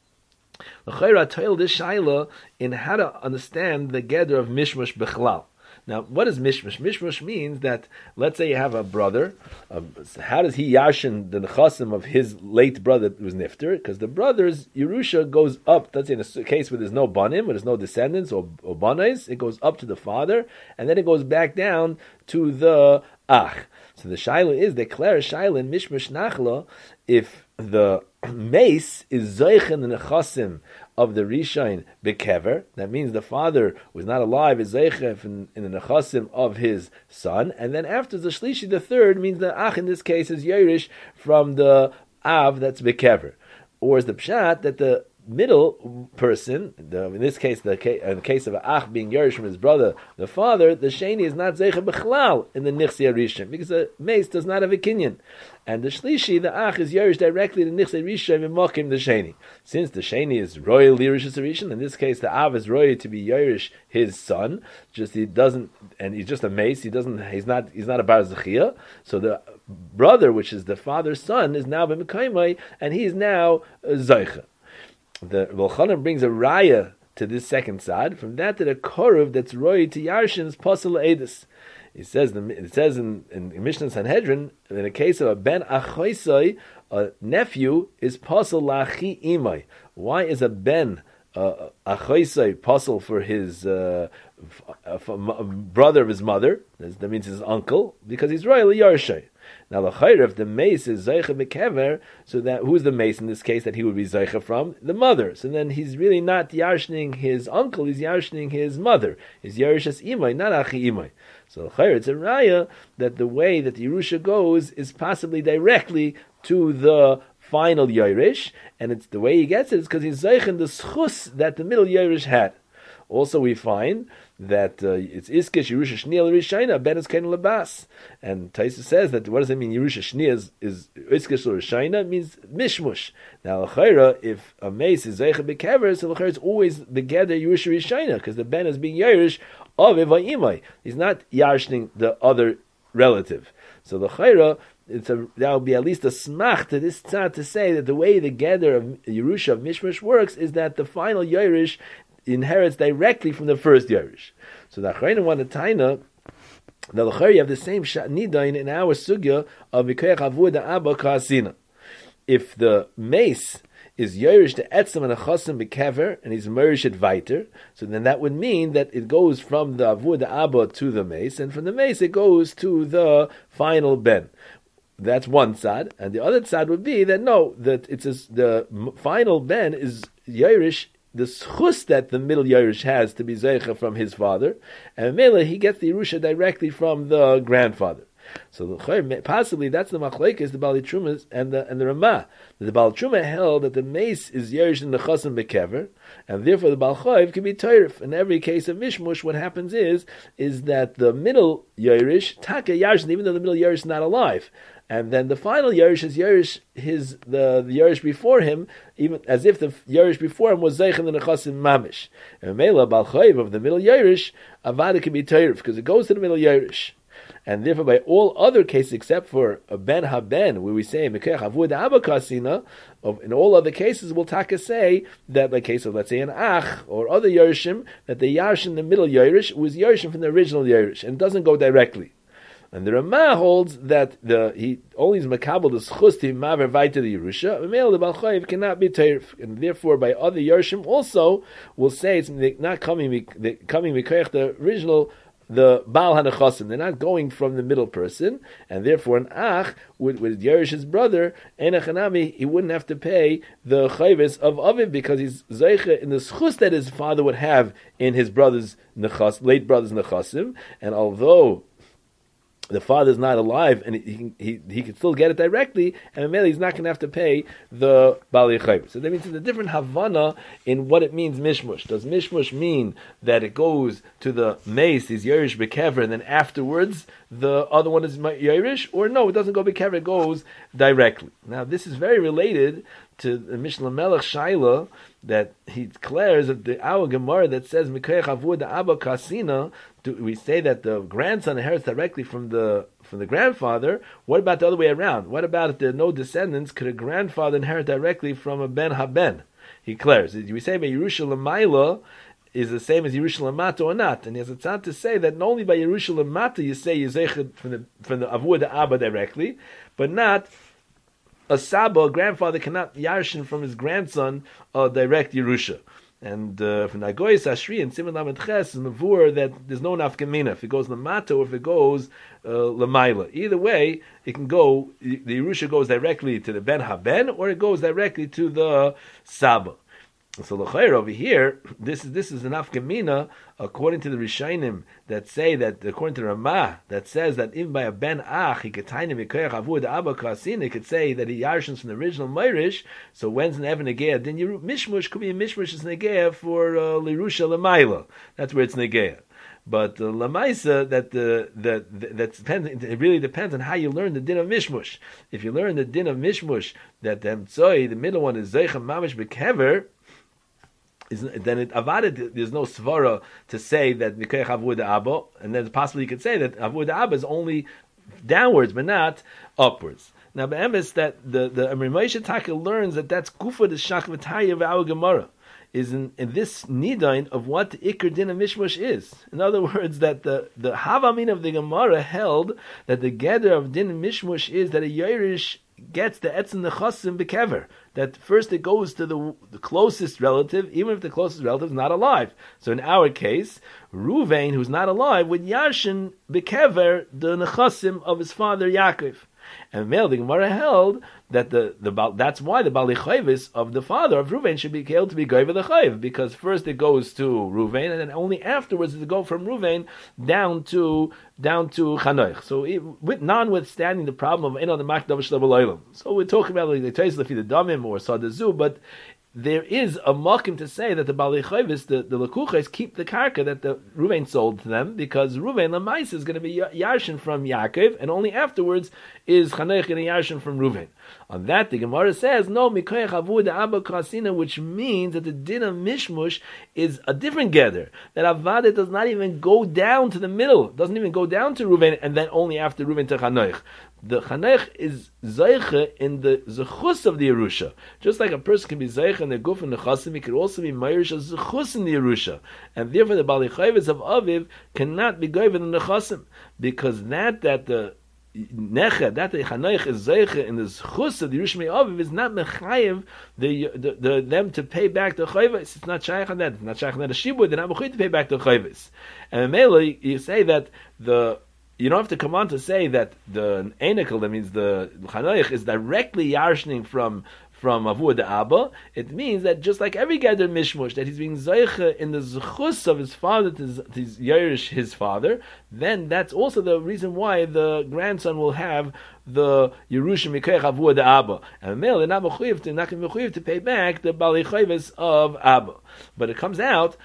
the Chayra told this shaila in how to understand the gather of Mishmush Bechlal. Now, what is Mishmush? Mishmush means that, let's say you have a brother, um, how does he yashin the nechasim of his late brother who was nifter? Because the brother's Yerusha goes up, let's say in a case where there's no banim, where there's no descendants or, or banais, it goes up to the father, and then it goes back down to the ach. So the shaila is, declare a shaila in Mishmush Nachla, if the mace is zeichen the nechasim of the Rishain bekever, that means the father was not alive, is zeichen in, in the nechasim of his son, and then after the shlishi, the third, means the ach in this case is yerish from the av that's bekever. Or is the pshat that the middle person, the, in this case, the in the case of an ach being yerish from his brother, the father, the sheni is not zeichen bechlal in the nichsi rishon because the mace does not have a kinyan, and the shlishi, the ach, is yerish directly in the nichsi rishon v'mokim the sheni. Since the sheni is royal yerish rishon, in this case the av is royal to be yerish his son. Just he doesn't, and he's just a mace. He doesn't. He's not. He's not a bar zechia. So the brother, which is the father's son, is now b'mekaymai, and he is now zeichen. The Volchanan brings a raya to this second side. From that to the koruv that's roy to Yarshin's posel edus. It says it says in, in Mishnah Sanhedrin, in the case of a ben achoisai, a nephew is posel lachi imai. Why is a ben uh, achoisai posel for his uh, f- f- brother of his mother? That means his uncle, because he's royally Yarshai. Now, the chayr, if the mace is zeicha bekever, so that who's the mace in this case that he would be zeicha from? The mother. So then he's really not yarshning his uncle; he's yarshning his mother. He's yarshas imay, not achi imay. So the chayr, it's a raya that the way that the Yerusha goes is possibly directly to the final Yerush, and it's the way he gets it is because he's zeichen the schus that the middle Yerush had. Also, we find that uh, it's Iskish Yerusha Shniya L'Rishayna, Ben is Kain Labas. And Taisa says that, what does it mean, Yerusha Shniya is, is Iskish L'Rishayna? It means Mishmush. Now, L'Chaira, if a mace is Zeicha Bekever, so L'Chaira it's always Begeder Yerusha Rishayna, because the Ben is being Yerush of Eva. He's not Yarshning the other relative. So L'Chaira, it's a, that would be at least a smach to this tzad to say that the way the gather of Yerusha of Mishmush works is that the final Yerush inherits directly from the first Yerush. So the Achrayim want to taina, the L'chari you have the same nidain in our sugya of Mikoyach Avur the Abba Kasina. If the mace is Yerush the Etzem and a Chosim Bekever, and he's Merish it Weiter. So then that would mean that it goes from the Avud Abba to the Mace, and from the Mace it goes to the final Ben. That's one side, and the other side would be that no, that it's a, the final Ben is Yerush, the schus that the middle Yerush has to be Zeicha from his father, and Mela he gets the Yerusha directly from the grandfather. So possibly that's the machlekes, the Bali Trumas and the and the Ramah. The Bal Truma held that the mace is Yerush in the Chosim Bekever, and therefore the Bal Chayv can be Teirif. In every case of Mishmush, what happens is is that the middle Yerush Taka Yarshin, even though the middle Yerush is not alive. And then the final Yerush is Yerush, his the, the Yerush before him, even as if the Yerush before him was Zeich in the Nechasim Mamish. And Mela Bal Chayv of the middle Yerush, Avada can be Teirif, because it goes to the middle Yerush. And therefore, by all other cases except for a Ben HaBen, where we say Mekech Avud Abba Kasina, in all other cases, we'll taka say that, like case of let's say an Ach or other Yerushim, that the Yarshin in the middle Yerush was Yerushim from the original Yerush, and it doesn't go directly. And the Ramah holds that the he only is makabel the schus to maver vayta the Yerusha. The male the Balchayev cannot be teirif, and therefore by other Yerushim also will say it's not coming coming mikoyach the original. The Baal Hanachasim, they're not going from the middle person, and therefore an Ach with, with Yerish's brother, Enachanami, he wouldn't have to pay the Chayvis of Aviv because he's Zeicha in the schus that his father would have in his brother's nechas, late brother's Nechasim, and although the father's not alive, and he he he can still get it directly, and Mele he's not going to have to pay the Bali Chayv. So that means there's a different Havana in what it means Mishmush. Does Mishmush mean that it goes to the Mace, is Yerush Bekever, and then afterwards the other one is Yerush? Or no, it doesn't go Bekever, it goes directly. Now this is very related to the Mishnah Melech Shaila, that he declares of the our Gemara that says Mikoyach Avud Abba Kasina. We say that the grandson inherits directly from the from the grandfather. What about the other way around? What about if there are no descendants? Could a grandfather inherit directly from a Ben HaBen? He declares. We say by Yerusha L'mayla is the same as Yerusha L'mata or not, and he has a tzad to say that not only by Yerusha L'mata you say Yizechad from the from the Avud Abba directly, but not a Saba, a grandfather cannot yarshin from his grandson a direct Yerusha. And uh, from Nagoyes Ashri and Simon Lamed Ches is Mavur that there's no nafkamina if it goes Lamata or if it goes uh, Lamaila. Either way, it can go, the Yerusha goes directly to the Ben HaBen or it goes directly to the Saba. So l'chayr over here, this is this is an afkamina according to the Rishonim that say that according to Ramah that says that even by a ben ach he could tiny mikoyach avud abba kasin, he could say that he yarshins from the original Meirish. So when's an evan negeah? Then you mishmush could be a mishmush is negeah for uh, lirusha lemaila. That's where it's negeah. But uh, lamaisa that the that that depends. It really depends on how you learn the din of mishmush. If you learn the din of mishmush that the emtzoi, the middle one is zeicha mamish bekever. Is, then it avaded. There's no svara to say that mikoyach avud abba, and then possibly you could say that avud abba is only downwards, but not upwards. Now, be'emes that the the Moshe Taka learns that that's kufa the shachvataya of our Gemara is in, in this nidain of what the ikar din of mishmush is. In other words, that the the havamin of the Gemara held that the gather of din and mishmush is that a yerush gets the etzem nechasim bekever. That first it goes to the, the closest relative, even if the closest relative is not alive. So in our case, Ruvain, who's not alive, would yarshin bekever the nechasim of his father Yaakov. And Mel the Gemara held that the, the that's why the Bali Chayvis of the father of Ruvain should be held to be Goyva the Chayv, because first it goes to Ruvain, and then only afterwards does it go from Ruvain down to down to Chanoich. So it, with notwithstanding the problem of Ein on the Makdav Shlabaloilam. So we're talking about like the Tais Lefi the Damim or Sadazu, but there is a makim to say that the Bali Chayvis, the, the Lekuches, keep the karka that the Ruvain sold to them, because Ruvain Lamais is going to be Yarshin from Yaakov, and only afterwards is Chanech and Yarshin from Ruvain. On that, the Gemara says, no, Mikoyach Avud Abba Kasina, which means that the din of Mishmush is a different gather. That Avada does not even go down to the middle, doesn't even go down to Ruvain, and then only after Ruvain to Chanech. The Chanech is Zeiche in the Zechus of the Yerusha. Just like a person can be Zeiche in the Guf and the Chasim, he could also be Meirish as Zechus in the Yerusha. And therefore the Bali Chayvis of Aviv cannot be Goyven in the Chasim, because that, that the necha, that the chanoich is zeicha in the zchus of the Yerusha Aviv is not mechayev the, the the them to pay back the chayvus. It's not shaykh on that. It's not shaykh on that. A shibud, they're not mechayev to pay back the chayvus. And mainly you say that the you don't have to come on to say that the einikel, that means the chanoich, is directly yarshening from from Avur the Abba. It means that just like every gather mishmush, that he's being zeicha in the zechus of his father to, to yerish his father, then that's also the reason why the grandson will have the Yerusha Mikeach Avur the Abba. And male, they're not mechuyev to not mechuyev to pay back the Bali Chayves of Abba. But it comes out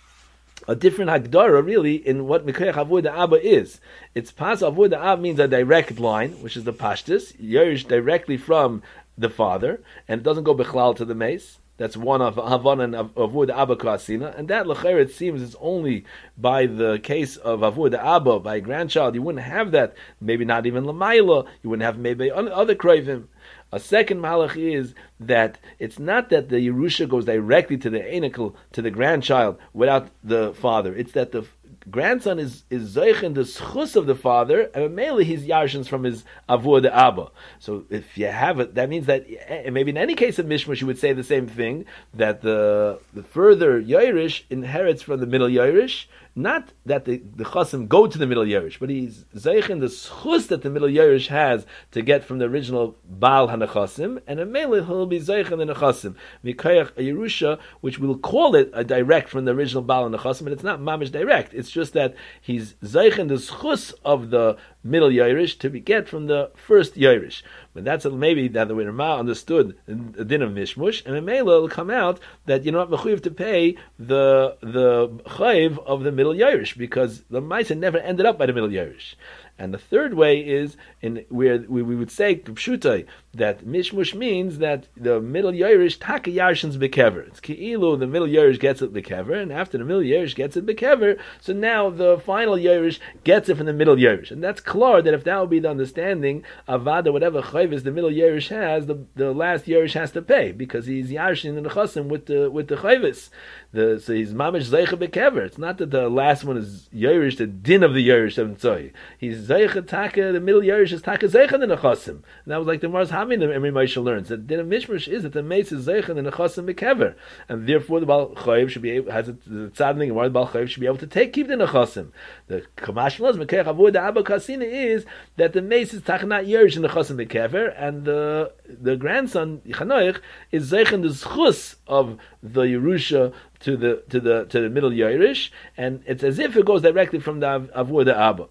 a different Hagdara, really, in what Mikeach Avur the Abba is. It's pas Avur the Abba means a direct line, which is the Pashtus, Yerish directly from the father, and it doesn't go bechlal to the mace. That's one of Havanan of Avur the Abba Kasina, and that L'cher it seems is only by the case of Avur the Abba, by a grandchild. You wouldn't have that, maybe not even Lamaila, you wouldn't have maybe other Kroivim. A second malach is that it's not that the Yerusha goes directly to the Einikel, to the grandchild, without the father. It's that the grandson is is zeich in the schus of the father, and mainly he's yarshins from his avur the abba. So if you have it, that means that maybe in any case of mishmush you would say the same thing, that the the further yairish inherits from the middle yairish, not that the the chasim go to the middle yairish, but he's zeich in the schus that the middle yairish has to get from the original baal hanachasim, and in mainly he'll be zeich in the nechasim mikayach a yerusha, which we'll call it a direct from the original baal hanachasim, and it's not mamish direct. It's just that he's zeich in the schus of the middle yairish to be get from the first yairish. But that's maybe that the way Rama understood the din of mishmush, and in Mela it'll come out that you're not mechuyev to pay the the chayiv of the middle yairish because the ma'isa never ended up by the middle yairish. And the third way is in where we, we would say pshutai that mishmush means that the middle yairish taka yarshins bekever. It's ki'ilu the middle yairish gets it bekever, and after the middle yairish gets it bekever, so now the final yairish gets it from the middle yairish, and that's clear that if that would be the understanding avada whatever chayvis the middle yairish has, the the last yairish has to pay because he's yarshin in the chasim with the with the chayvis. The so he's mamish zeicha bekever. It's not that the last one is yairish, the din of the yairish of tzoi. He's zeicha taka, the middle yairish is taka zeicha in the chasim. And that was like the Mars Hamin that Emri Moshe learns. That din of mishmush is that the mace is zeicha in the chasim bekever, and therefore the bal chayiv should be able, has it, the tzaddik and the bal chayiv should be able to take keep the nechasim. The kamash was mekech avur the abba kasina is that the mace is taka not yairish in the chasim bekever, and the the grandson Chanoich is zeicha in the schus of the Yerusha to the to the to the middle yairish, and it's as if it goes directly from the avur the abba.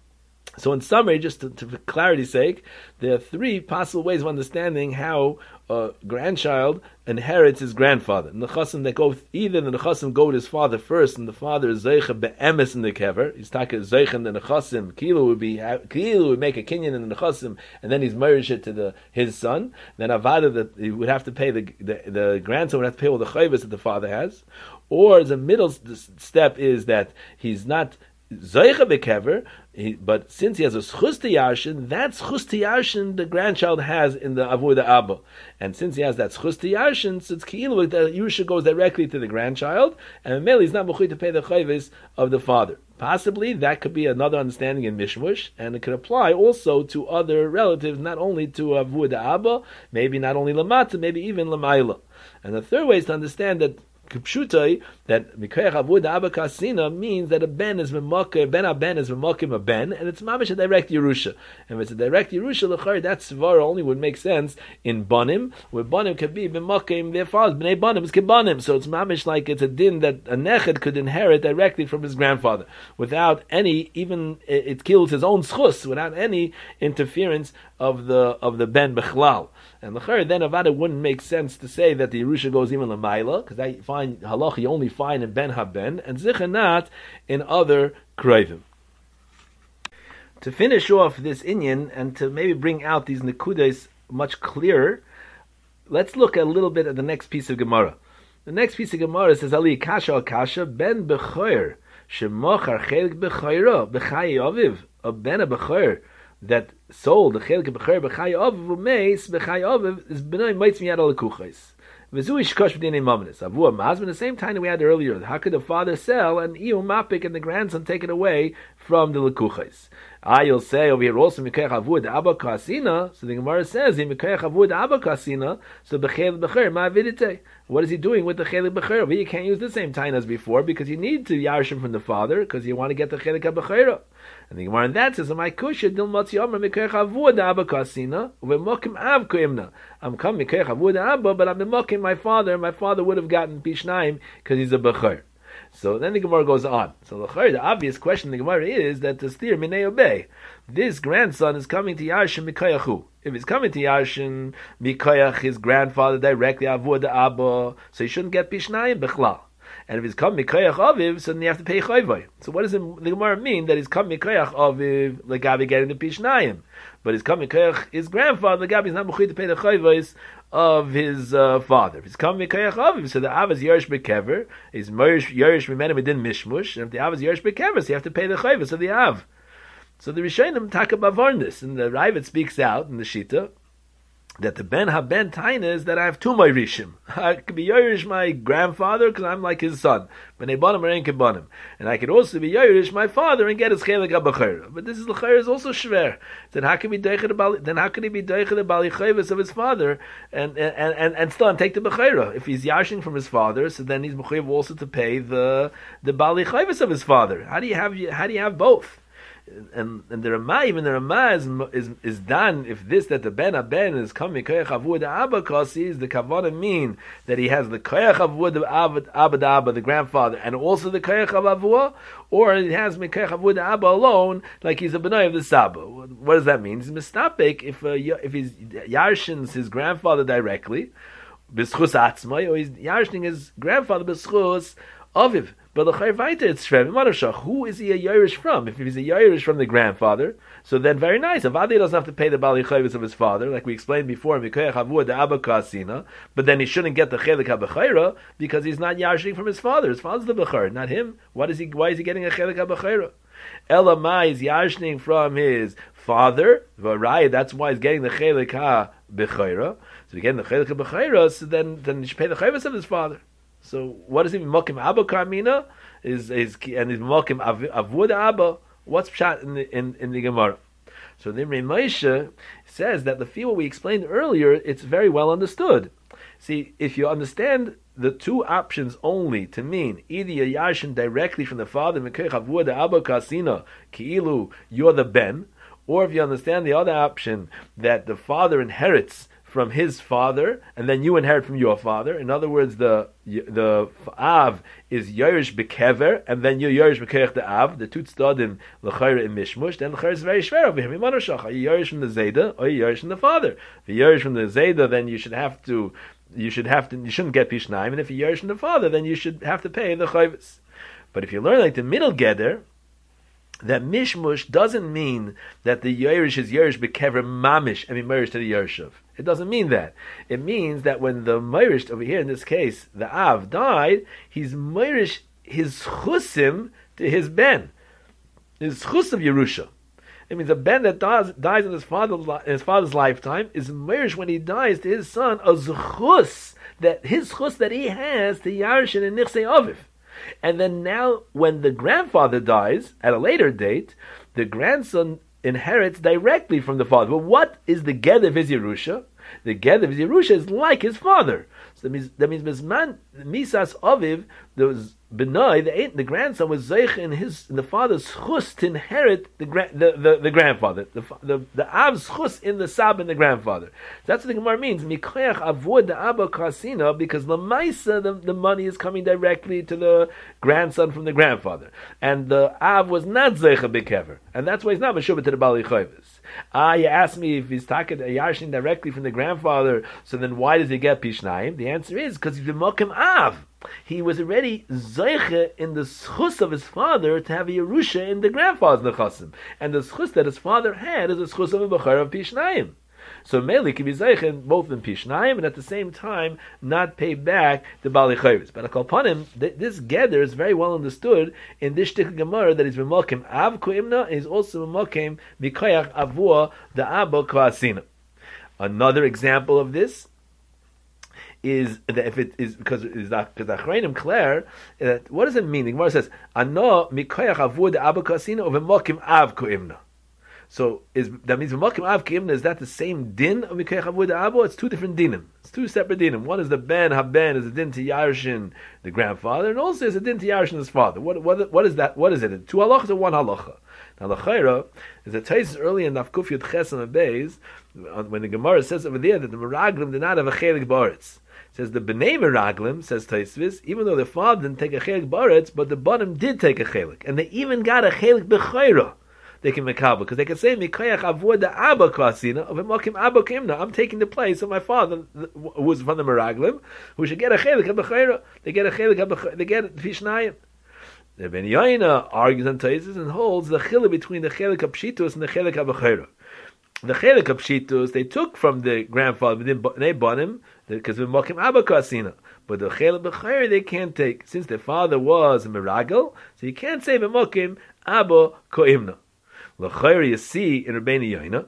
So in summary, just to, to for clarity's sake, there are three possible ways of understanding how a grandchild inherits his grandfather. And the chasim that go either the chasim go with his father first, and the father is zeicha be'emes in the kever. He's taka zeicha in the nechasim. Kilu would be kilu would make a kinyan in the nechasim, and then he's married it to the his son. Then avada that he would have to pay the the, the grandson would have to pay all the chayvus that the father has. Or the middle step is that he's not zeicha bekever, but since he has a schus to yarshin, that schus to yarshin the grandchild has in the avur the abba, and since he has that schus to yarshin, so it's ki'ilu the Yerusha goes directly to the grandchild, and Meli is not mechuyev to pay the chayvus of the father. Possibly that could be another understanding in mishmush, and it could apply also to other relatives, not only to avur the abba, maybe not only lamata, maybe even lamaila. And the third way is to understand that Kipshutai, that Mikoyach Avur the Abba Kasina means that a ben is Memokim, ben a ben is Memokim a ben, and it's mamish a direct Yerusha. And if it's a direct Yerusha, l'chari, that svara only would make sense in Banim, where Banim could be Memokim, their fathers, Bnei Banim is Kibanim. So it's mamish like it's a din that a nechet could inherit directly from his grandfather, without any, even, it kills his own schus, without any interference of the of the ben bechlal. And l'chari, then avada wouldn't make sense to say that the Yerusha goes even l'mayla, because I find halach you only find in ben haben, and zicha not in other kroivim. To finish off this inyan, and to maybe bring out these nekudas much clearer, let's look a little bit at the next piece of Gemara. The next piece of Gemara says, Ali kasha al kasha, ben bechoyer, shemochar chelik bechoyro, bechai aviv, a ben a bechoyer, that sold the chelik bechoyer bechai aviv, umeis bechai aviv, is benoi moitz miyad al kuchais. V'zu ishkosh b'dinei mamnis. Avu amaz, but the same time that we had earlier, how could the father sell and iu mapik and the grandson take it away from the lekuchais? Ah, you'll say over here also Mikoyach Avud Abba Kasina. So the Gemara says Mikoyach Avud Abba Kasina. So Bechel Becher Ma Vidite. What is he doing with the Chelik Becher? Well, you can't use the same time as before because you need to yarshim from the father because you want to get the Chelik Becher. And the Gemara in that says My Kusha Dil Matzi Omer Mikoyach Avud Abba Kasina Uvemokim Av Koimna. I'm coming Mikoyach Avud Abba, but I'm mokim my father. My father would have gotten Pishnaim because he's a Becher. So then the Gemara goes on. So the obvious question in the Gemara is that the steer minei obey. This grandson is coming to Yarshin Mikoyachu. If he's coming to Yarshin Mikoyach, his grandfather directly Avud Abba, so he shouldn't get Pishnayim Bechlal. And if he's come Mikoyach Aviv, so then you have to pay Chayvay. So what does it, the Gemara mean that he's come Mikoyach Aviv, like Gabi getting the Pishnayim? But he's come Mikoyach his grandfather, Gabi is not Mechid to pay the Chayvays of his uh, father. If he's come Mikoyach Aviv, so the Av is Yerush Bekever, he's Yerush Mimenu Medin Mishmush, and if the Av is Yerush Bekever, so you have to pay the Chayvas of the Av. So the Rishonim talk about Varnis, and the Ravid speaks out in the Shita, that the Ben HaBen Taina is that I have two Moirishim. I could be Yerush my grandfather because I'm like his son. B'nei Banim or Ein Kebanim. And I could also be Yerush my father and get his Chelik HaBechera. But this is L'chayr is also shver. Then how can he be Deicha Then how can he be Deicha the Bali Chayvus of his father and and, and and still take the Bechera? If he's yashing from his father, so then he's Mechayev also to pay the the Bali Chayvus of his father. How do you have how do you have both? And and the Ramah, even the Ramah is, is is done if this that the Ben Ben is coming koyach avud Abba kasi the kavana mean that he has the koyach avud Abba Abba Abba the grandfather and also the koyach of Avua, or he has koyach avud Abba alone like he's a benay of the Saba. What does that mean? He's mistapek if uh, if he's yarshins his grandfather directly b'schus atzmai, or he's yarshing his grandfather b'schus aviv. But the Chayvaita, it's Shvem. Who is he a Yerush from? If he's a Yerush from the grandfather, so then very nice. Avadi doesn't have to pay the Bali Chayvus of his father, like we explained before, Mikoyach Avua de Abba Kasina, but then he shouldn't get the Chelik HaBechera because he's not Yarshing from his father. His father's the Becher, not him. What is he, why is he getting a Chelik HaBechera? Elamai is Yarshing from his father, Varai, that's why he's getting the Chelik HaBechera. So he's getting the Chelik HaBechera, so then, then he should pay the Chayvus of his father. So what does he mean? Mokim Abba Karmina is is and is Mokim Avud Abba. What's pshat in the in, in the Gemara? So the Moshe says that the field we explained earlier, it's very well understood. See, if you understand the two options only to mean either you're yarshin directly from the father, Mikoyach Avud Abba Kasina, Ki'ilu, you're the ben, or if you understand the other option that the father inherits from his father, and then you inherit from your father. In other words, the the Av is Yerush Bekever, and then you Yerush Bekeach the Av, the two tzdadim l'chayre in Mishmush, then l'chayre is very shver over here. Are you Yerush from the Zayda, or are you Yerush from the father? If you Yerush from the Zayda, then you should have to, you should have to, you shouldn't get Pishnaim, and if you Yerush from the father, then you should have to pay the chayvus. But if you learn like the middle Geder, that Mishmush doesn't mean that the Yerush is Yerush Bekever Mamish, I mean Yerush to the Yerush. It doesn't mean that. It means that when the Meirish, over here in this case, the Av died, he's Meirish his chusim to his Ben. His chus of Yerusha. It means a Ben that dies, dies in his father's, in his father's lifetime is Meirish when he dies to his son, a chus, that his chus that he has to Yarshin and Nichsei Aviv. And then now, when the grandfather dies, at a later date, the grandson inherits directly from the father. But what is the Ged of his Yerusha? The Ged of his Yerusha is like his father. So that means that means Mizman Misas Aviv, those Benai, the the grandson was Zeich in his in the father's chus to inherit the the, the, the grandfather. The the the Av's chus in the Sab and the grandfather. That's what the Gemara means. Mikoyach Avud the Abba Kasina, because the Maisa the, the money is coming directly to the grandson from the grandfather, and the Av was not Zeich Bekever, and that's why he's not Meshubah to the Bali Chayvus. Ah, you asked me if he's talking Yarshin directly from the grandfather, so then why does he get Pishnayim? The answer is because he's been Mokim Av. He was already Zeiche in the schus of his father to have a Yerusha in the grandfather's nechasim. And the schus that his father had is a schus of a Bechar of Pishnayim. So Meli can be Zeiche both in Pishnayim and at the same time not pay back the Bali Chayvus. But upon him, this gather is very well understood in this Shtik Gemara that he's been Mokim Av Koimna and he's also been Mokim Mikoyach Avua the Abba Kvasina. Another example of this is that if it is because is that because Achrayim Claire, that what does it mean? The Gemara says, "Ano mikoyach avud abba kasina over mokim av koimna." So is that means Makim Av K'imna, is that the same din of Mikoyach Avoda Abo? It's two different dinim. It's two separate dinim. One is the Ben Haben is a din to Yarshin, the grandfather, and also is a din to Yarshin, his father. What what what is that? What is it? Two halachas or one halacha? Now the Chayra is a Tais early in Nafkuf Yud Ches and Beis when the Gemara says over there that the Meraglim did not have a chelik baretz. Says the Bnei Meraglim, says Taisvis, even though the father didn't take a chelik baretz, but the Banim did take a chelik, and they even got a chelik b'chayra. They can mekabel because they can say Mikoyach Avoda Abba Kasina of Makim Abba Kimna. I'm taking the place of my father, who was from the Meraglim, who should get a chelik b'chayra. They get a chelik. They get Fishnayim. The Ben Yaina argues on Taisus and holds the chiluk between the chelik pshitus and the chelik b'chayra. The chelik pshitus they took from the grandfather, they bought him because of Makim Abba Kasina. But the chelik b'chayra they can't take since their father was a Meragel, so you can't say Makim Abba Koimna. L'chayr you see in Rabbeinu Yoina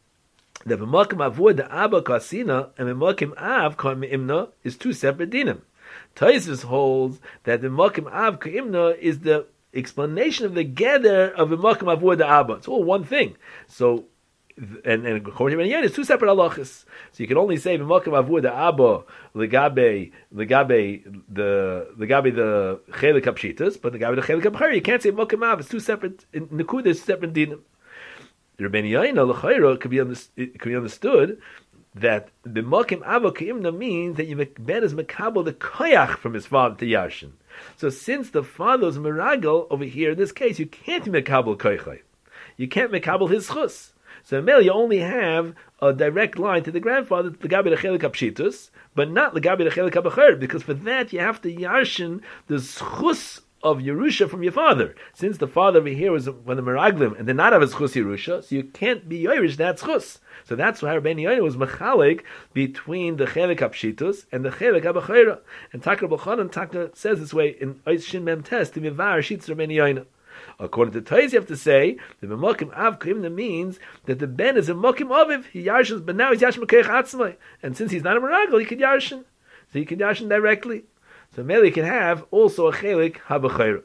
that b'makim avur the Abba Kasina and b'makim Av Koimna is two separate dinim. Taisus holds that the b'makim Av Koimna is the explanation of the gather of b'makim avur the Abba. It's all one thing. So, and, and according to Rabbeinu Yoina, it's two separate halachas. So you can only say b'makim avur the Abba legabe legabe the legabe the chelik hapshitas, but legabe the chelik hapchayr you can't say b'makim Av. It's two separate nekudas, separate dinim. Rabbeinu Yoina l'chayra could be understood, could be understood that the makim Abba K'imna means that you ben is mekabel the koyach from his father to Yarshin. So since the father's meragel over here in this case, you can't mekabel koychay. You can't mekabel his chus. So Mel, you only have a direct line to the grandfather, the Gabi Lechelik Apshitus, but not the Gabi Lechelik Abacher, because for that you have to Yarshin the schus of Yerusha from your father. Since the father over here was one of the Meraglim, and they not have a schus Yerusha, so you can't be Yerush that schus. So that's why Rabbeinu Yoina was mechalik between the Chelik Apshitus and the Chelik Abacher. And Takar B'chanan Takar says this way in Ois Shin Mem Test, to Mivar Shitz Rabbeinu Yoina. According to Tais, you have to say that B'mokim Av K'imna means that the Ben is a Mokim Aviv. He yarshins, but now he's yarshim M'keich Atzmai. And since he's not a Meragel, he can yarshin. So he can yarshin directly. So Meli can have also a Chelik HaBechayra.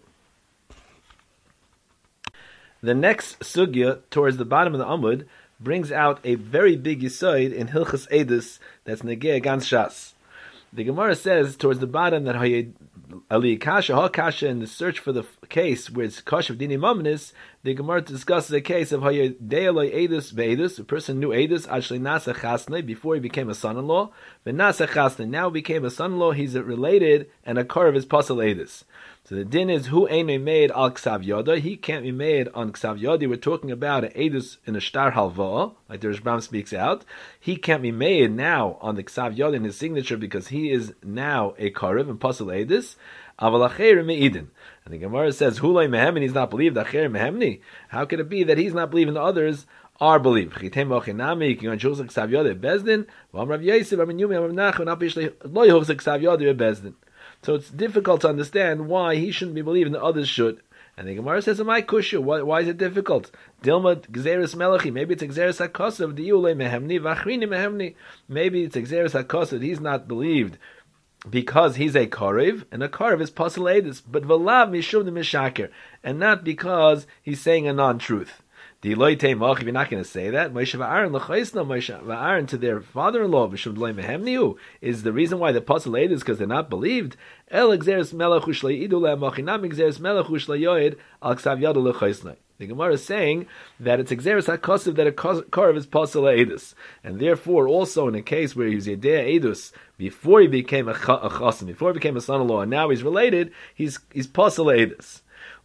The next sugya, towards the bottom of the Amud, brings out a very big yisoid in Hilchas Edus that's Negea Gans Shas. The Gemara says towards the bottom that Ali Kasha, Ha Kasha, in the search for the case where it's Kasha of Dini Mamnis, the Gemara discusses a case of Hayy Dealoi Edus Be'edus, a person knew Edus, Ashli Nasa Chasne, before he became a son-in-law, but Nasa Chasne, now became a son-in-law, he's related, and a car of his Pasal Edus. So the din is, who ain't made al Ksav Yoda, he can't be made on Ksav Yoda. We're talking about an Edus in a Shtar Halva, like the Rishbam speaks out. He can't be made now on the Ksav Yoda in his signature because he is now a Karev and Pasal Edus. Aval Acher Me'idin. And the Gemara says, Hulay Mehemni, he's not believed. Acher Mehemni. How could it be that he's not believing the others are believed? Chitem Ochinami, Kiyon Shulzak Ksav Yoda Bezdin, Vam Rav Yosef, Rav Yumi, Rav Nachman, Apishle, Lo Yochzak Ksav Yoda Bezdin. So it's difficult to understand why he shouldn't be believed and the others should. And the Gemara says, "Amai kushu? Why, why is it difficult? Dilma gzeres melachi. Maybe it's gzeres hakosav. Diule mehemni vachrini mehemni. Maybe it's gzeres hakosav. He's not believed because he's a karev, and a karev is pasal edus. But v'lav mishum the mishaker, and not because he's saying a non-truth." The loyte mach, if you're not going to say that, Moshe va'Aaron l'chaisna, Moshe va'Aaron to their father-in-law, v'shum d'loi mehemniu, is the reason why the pasal is because they're not believed. El exeris melech u'shlei idu le'amachinam exeris melech u'shlei yoed al ksav yadu l'chaisna. The Gemara is saying that it's exeris hakosiv that a karev is pasal edus, and therefore also in a case where he was yedea edus before he became a chasim, before he became a son-in-law, and now he's related, he's he's pasal edus.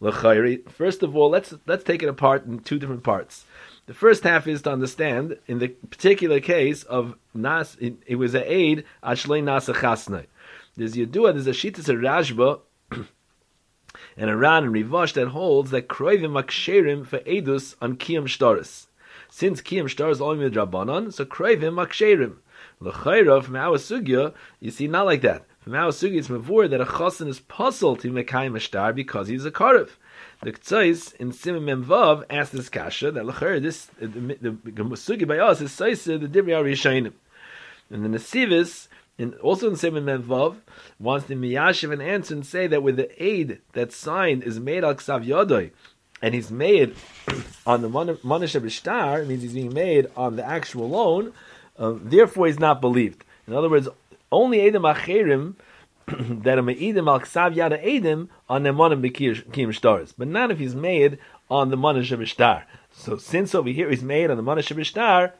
First of all, let's let's take it apart in two different parts. The first half is to understand, in the particular case of Nas, it, it was an aid, Ashlei Nasa Chasnai. There's Yedua, there's a Shittas Rashba, and a Ran and Rivash that holds that Kroivim Maksherim for Edus on Kiyam Shtaris. Since Kiyam Shtaris is only with Rabbanon, so Kroivim Maksherim. L'chayra, from our Sugya, you see, not like that. From our Sugi, it's mavur that a chasen is puzzled to Mekayim Ashtar because he's a karev. The K'tzais in Simon Memvav asked this kasha that l'chayr this the, the, the Sugi by us is saisa the Divrei Rishayim, and the Nesivis in also in Simon Memvav wants the Miyashiv and answer and say that with the aid that signed is made al Ksav Yodoi and he's made on the Manish B'Shtar, means he's being made on the actual loan, uh, therefore he's not believed. In other words, only Edom Acherim that are Me'idim al Ksav Yada Edom on the Manim B'Kiyim Shtaris, but not if he's made on the Manish B'Shtar. So since over here he's made on the Manish B'Shtar,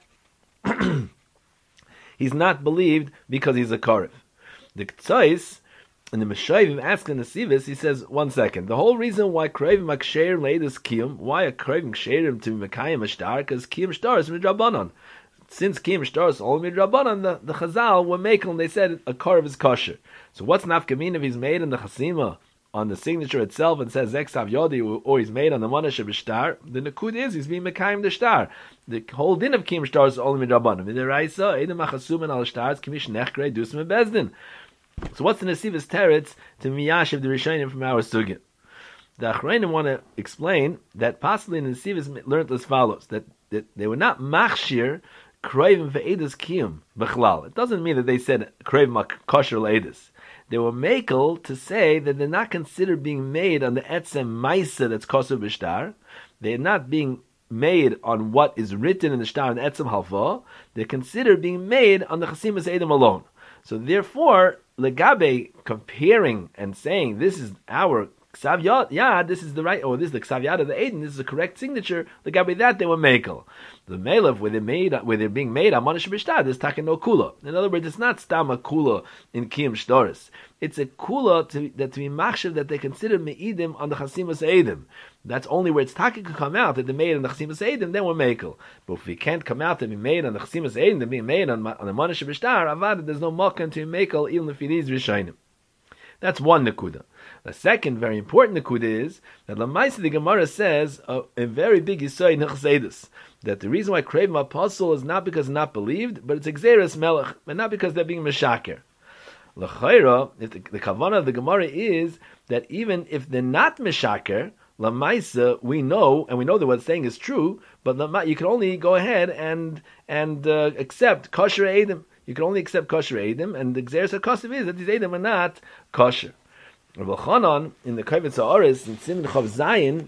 he's not believed because he's a Karev. The K'tzais, in the Meshayim asking the Sivis, he says, one second, the whole reason why Krevim Aksher laid is Kiyum, why are Krevim Ksherim to Mekayim Ashtar? Because Kiyum Shtar is Midrabanan. Since Kiyum Shtar is only Midrabanan, the, the Chazal were making, they said a Karev is kosher. So what's Nafkamin if he's made in the Chasima on the signature itself and says Zeksav Yodi, or he's made on the Manash B'Shtar? The Nakud is he's being Mekayim the Shtar. The whole din of Kiyum Shtar is only Midrabanan. In the Raisa, Edom Achasumen al Shtar is Kimish Nechkrei Dusma Bezdin. So what's the Nesivas Teretz to Miyashiv the Rishonim from our Sugya? The Achrayim want to explain that possibly the Nesivas learned as follows, that, that they were not machshir Krevim ve'edus kiyum b'chlal. It doesn't mean that they said Krevim kosher le'edus. They were makel to say that they're not considered being made on the etzem maisa that's kosher b'shtar. They're not being made on what is written in the shtar and etzem halva. They're considered being made on the chasimas edom alone. So therefore, legabe comparing and saying this is our ksav yad, this is the right, or this is the ksav yad of the Eden, this is the correct signature. Legabe that they were makel. The melev where they made, where they're being made on Manish B'Shtar, there's taken no kula. In other words, it's not stam a kula in Kiyum Shtaris. It's a kula to, that to be machshav that they consider meidim on the chasimas edim. That's only where it's taken could come out that they made on the chasimas edim, then we're makel. But if we can't come out to be made on the chasimas edim, they're being made on, on the Manish B'Shtar, avad, there's no makan to be makel even if it is rishayim. That's one nekuda. The second very important nekuda is that Lamaisa the Gemara says a, a very big yisai nechseidus, that the reason why Krevim apostle is not because not believed, but it's exeris melech, but not because they're being meshaker. L'chayra, if the, the kavanah of the Gemara is that even if they're not meshaker, Lamaisa we know, and we know that what it's saying is true, but Lama, you can only go ahead and and uh, accept kosher edim. You can only accept kosher edim, and the exeris hakosef is that these edim are not kosher. Rabbi Chanan in the Kavitz Ha'aris in Siman Chav Zayin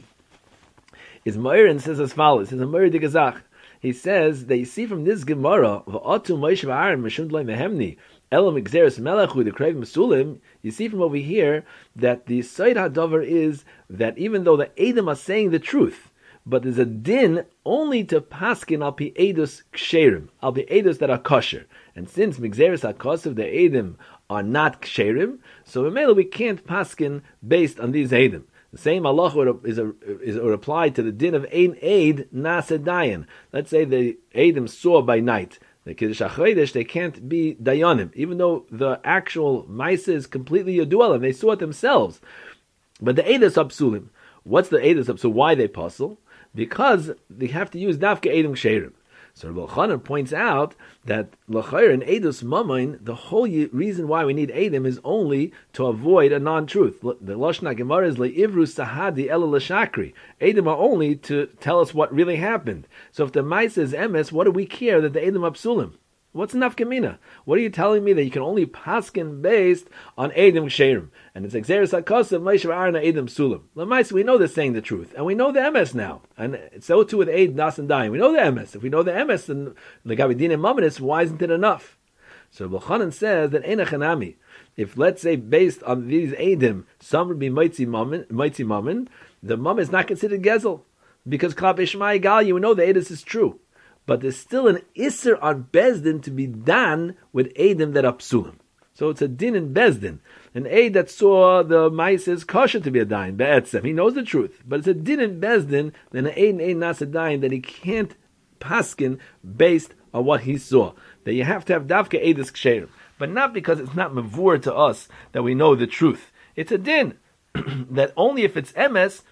is Meir and says as follows. He says a Meir de Gazach. He says that you see from this Gemara v'atu Moshe v'Aaron meshum d'lei mehemni elam exeris melechu the Krevim Masulim. You see from over here that the Sod HaDavar is that even though the Edom are saying the truth, but there's a din only to paskin al pi edus ksherim, al pi edus that are kosher. And since migzeris hakosev the Edom are not ksherim, so in we can't paskin based on these Edom. The same halacha is a is a reply to the din of ein aid nasedayan. Let's say the Edom saw by night. The Kiddush HaChodesh, they can't be dayanim, even though the actual Maisa is completely yadualim. They saw it themselves. But the Edus Absulim, what's the Edus Absul? So why they puzzle? Because they have to use Dafka Edom Ksherim. So Rabbi Chanan points out that L'chayr in Edus Mamain, the whole reason why we need Edom is only to avoid a non-truth. The Lashon Gemara is Le'ivru Sahadi Ela L'Shakri. Edom are only to tell us what really happened. So if the Maisa is emes, what do we care that the Edom Absulim? What's nafkamina? What are you telling me that you can only paskin based on Edom Ksherim? And it's exeris hakosev Moshe v'Aaron Edom Sulim. L'maisa, we know they're saying the truth, and we know the M S now, and so too with Eid Das and Dayan. We know the M S. If we know the M S, then the Gavidin and Mamanis, why isn't it enough? So B'chanan says that Einachanami, if let's say based on these Edom, some would be Moitzi Mammon, Moitzi Mammon, the Mammon is not considered Gezel because Klap Ishmael Gal, we know the Edom is true. But there's still an Isser on Bezdin to be done with Edom that are psulim. So it's a din in Bezdin. An Eid that saw the mice is kosher to be a dayan, be'etzem. He knows the truth. But it's a din in Bezdin, then an Eid and Eid nas a dayan, that he can't paskin based on what he saw. That you have to have davka Eidus ksherim. But not because it's not mavur to us that we know the truth. It's a din that only if it's emes,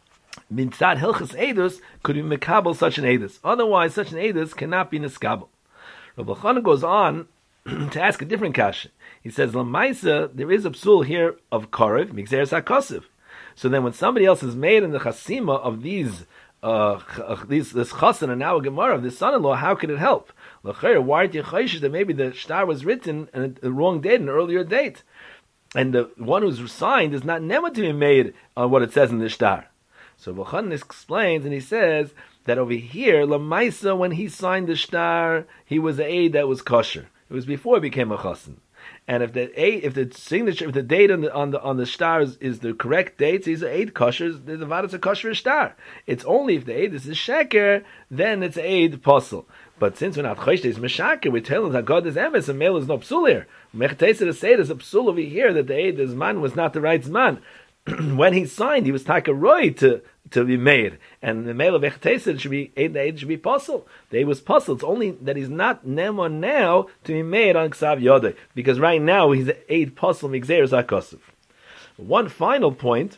Mitzad Hilchas Edus could be mekabel such an Edus. Otherwise, such an Edus cannot be neskabel. Rabbi Chana goes on to ask a different kasha. He says, Lamaisa, there is a psul here of Korev, Migzeres HaKosev. So then when somebody else is made in the chasima of these, uh, these this chasen and now a gemara of this son-in-law, how could it help? L'chayr, why aren't you chayshish that maybe the shtar was written in a wrong date, an earlier date? And the one who's signed is not never to be made on what it says in the shtar. So Vachanan explains, and he says that over here, Lamaisa, when he signed the shtar, he was an aid that was kosher. It was before he became a chassan. And if the aid, if the signature, if the date on the on the on the shtar is, is the correct date, so he's an aid kosher. The vadas a kosher shtar. It's only if the aid is a sheker, then it's aid puzzle. But since we're not choshtes meshaker, we tell him that God is emes and male is no psul here. Mechteser to say there's a psul over here that the aid is man was not the right man. When he signed, he was taka roy to to be made, and the male of Echteser should be the aid should be puzzle. The aid was puzzle. It's only that he's not nemo now to be made on Ksav Yodai, because right now he's aid puzzle migzeres hakosov. One final point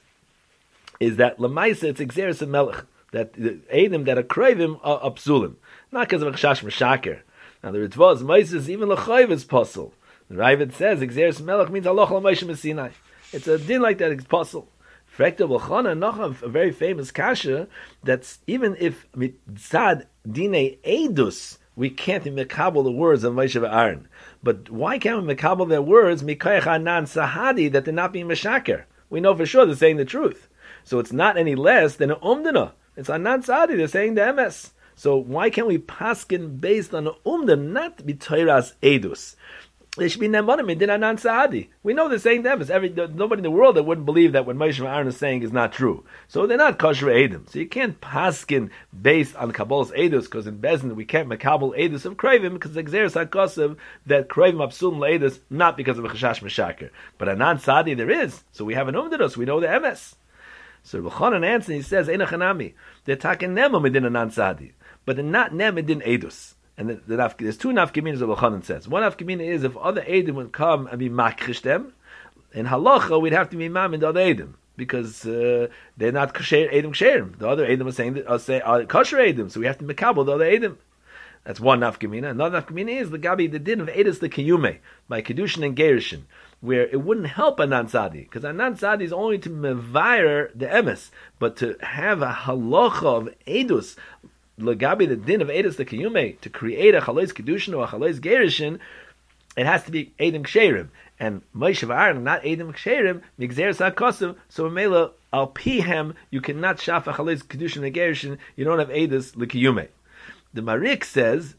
is that lemaisa it's exeres melech, that the aidim that are krayvim are psulim, not because of a chash meshaker. Now the Ritva Moses even lechayv is puzzle. The Ravid says exeres melech means aloch l'Moshe Messinai. It's a din like that, it's puzzle. Frekta B'chana Nochav, a very famous kasha, that's even if mitzad dine edus, we can't mekabel the words of Moshe Aaron. But why can't we mekabel their words mikayach anan sahadi that they're not being meshaker? We know for sure they're saying the truth. So it's not any less than an umdana. It's anan sahadi, they're saying the M S. So why can't we paskin based on an umdan, not b'toiras edus? They should be nemanim in anan sahadi. We know they're saying them. Every nobody in the world that wouldn't believe that what Moshe Aaron is saying is not true. So they're not kosher edim. So you can't paskin based on Kabbalah's edus, because in Bezin we can't makabel edus of kravim because the exeris hakosev that kravim absulm leedus not because of a chashash meshaker. But anan sahadi there is. So we have an umdinus. We know the M S. So B'chanan answers, he says enachanami. They're talking nema midin anan sahadi, but they're not nem midin edus. And the, the, the, there's two nafkaminas that B'chanan says. One nafkamina is if other edim would come and be makrish them, in halacha we'd have to be imam in the other edim because uh, they're not kosher edim ksherim. The other edim are saying that, are, say, are kosher edim, so we have to mekabel the other edim. That's one nafkamina. Another nafkamina is the gabi the din of edus the kiyume by kedushin and gerushin, where it wouldn't help anan sadi because anan sadi is only to mevayer the emes, but to have a halacha of edus. Lagabi the din of edus the kiyume to create a chalois kedushin or a chalois gerushin, it has to be edim ksherim, and Moshe Aaron not edim ksherim migzeres hakosim. So mela al pihem you cannot shaf a chalois kedushin and gerushin. You don't have edus the kiyume. The Marik says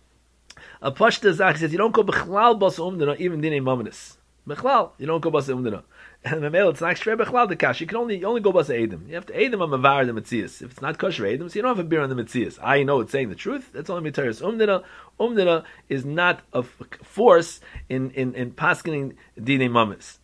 a pashta zach says you don't go b'chlal bas umdana even dinei mamanis. B'chlal you don't go bas umdana. And the male, it's not shver b'chlal the kash. You can only you only go bas edim. You have to edim on mavar the mitzias. If it's not kosher edim, so you don't have a beer on the mitzias. I know it's saying the truth. That's only mitaris umdina. Umdina is not a force in in in paskening dinei mamis.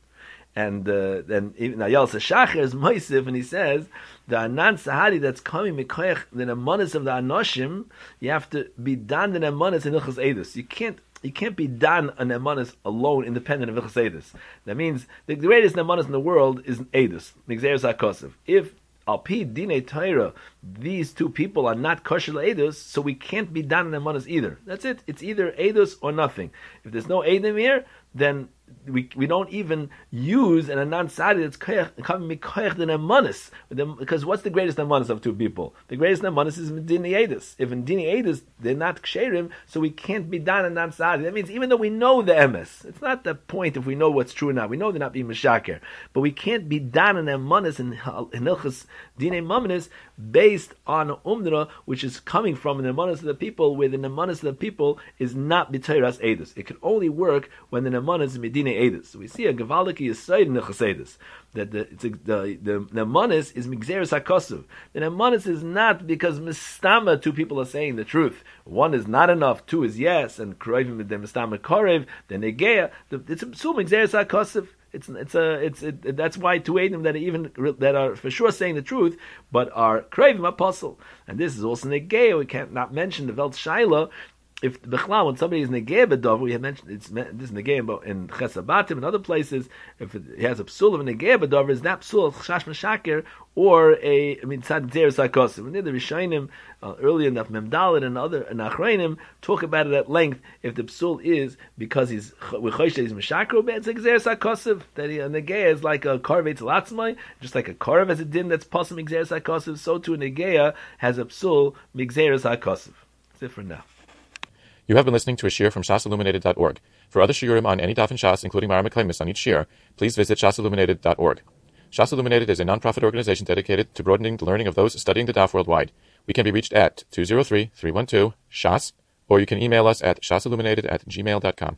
And uh, then even Nayal Sashacher is Moisif, and he says the anan sahadi that's coming mikoyach the nemanis of the anoshim, you have to be done the nemanis in ilchas edus. You can't. You can't be dan an nemanis alone, independent of ilchas edus. That means the greatest nemanis in the world is edus, migzeres hakosev. If al pi dine Torah, these two people are not kosher edus, so we can't be dan an nemanis either. That's it. It's either edus or nothing. If there's no edim here, then we we don't even use an anan sadi that's coming mikoyach the nemanis, because what's the greatest nemanis of two people? The greatest nemanis is dini edus. If in dini edus they're not ksherim, so we can't be done anan sadi. That means even though we know the emes, it's not the point if we know what's true or not. We know they're not being meshaker, but we can't be done an nemanis in hilchas dini mamanis based on umdra, which is coming from the nemanis of the people, where the nemanis of the people is not b'teiras edus. It can only work when the nemanis is medina edus. So we see a gavaliki yisoid in the chassidus that the it's a, the the nemanis is migzeres hakosuv. The nemanis is not because mistama two people are saying the truth. One is not enough, two is yes, and kroivim the mistama korev, the negeya. It's a psul migzeres hakosuv. It's it's a it's it, that's why two edim that are even that are for sure saying the truth, but are kravim apostle. And this is also negeya. We can't not mention the Velt Shaila. If Bechlal, when somebody is negei b'davar, we have mentioned it's this negei in Chesabatim and other places. If it, he has a psul of a negei b'davar, is that psul of chash meshaker or a I mean tzad zeres hakosim? And the Rishonim uh, earlier in the Memdalit and other and Achreinim talk about it at length. If the psul is because he's with chosh he's meshaker, it's like zeres hakosim. That he, a negei is like a karvet latzmai, just like a karv has a din that's possum zeres hakosim. So too a negei has a psul migzeres hakosim. That's it for now. You have been listening to a shiur from shas illuminated dot org. For other shiurim on any daf in Shas, including Mara Meklemis on each shiur, please visit shas illuminated dot org. Shas Illuminated is a non-profit organization dedicated to broadening the learning of those studying the Daf worldwide. We can be reached at two zero three, three one two, S H A S, or you can email us at shasilluminated at gmail dot com.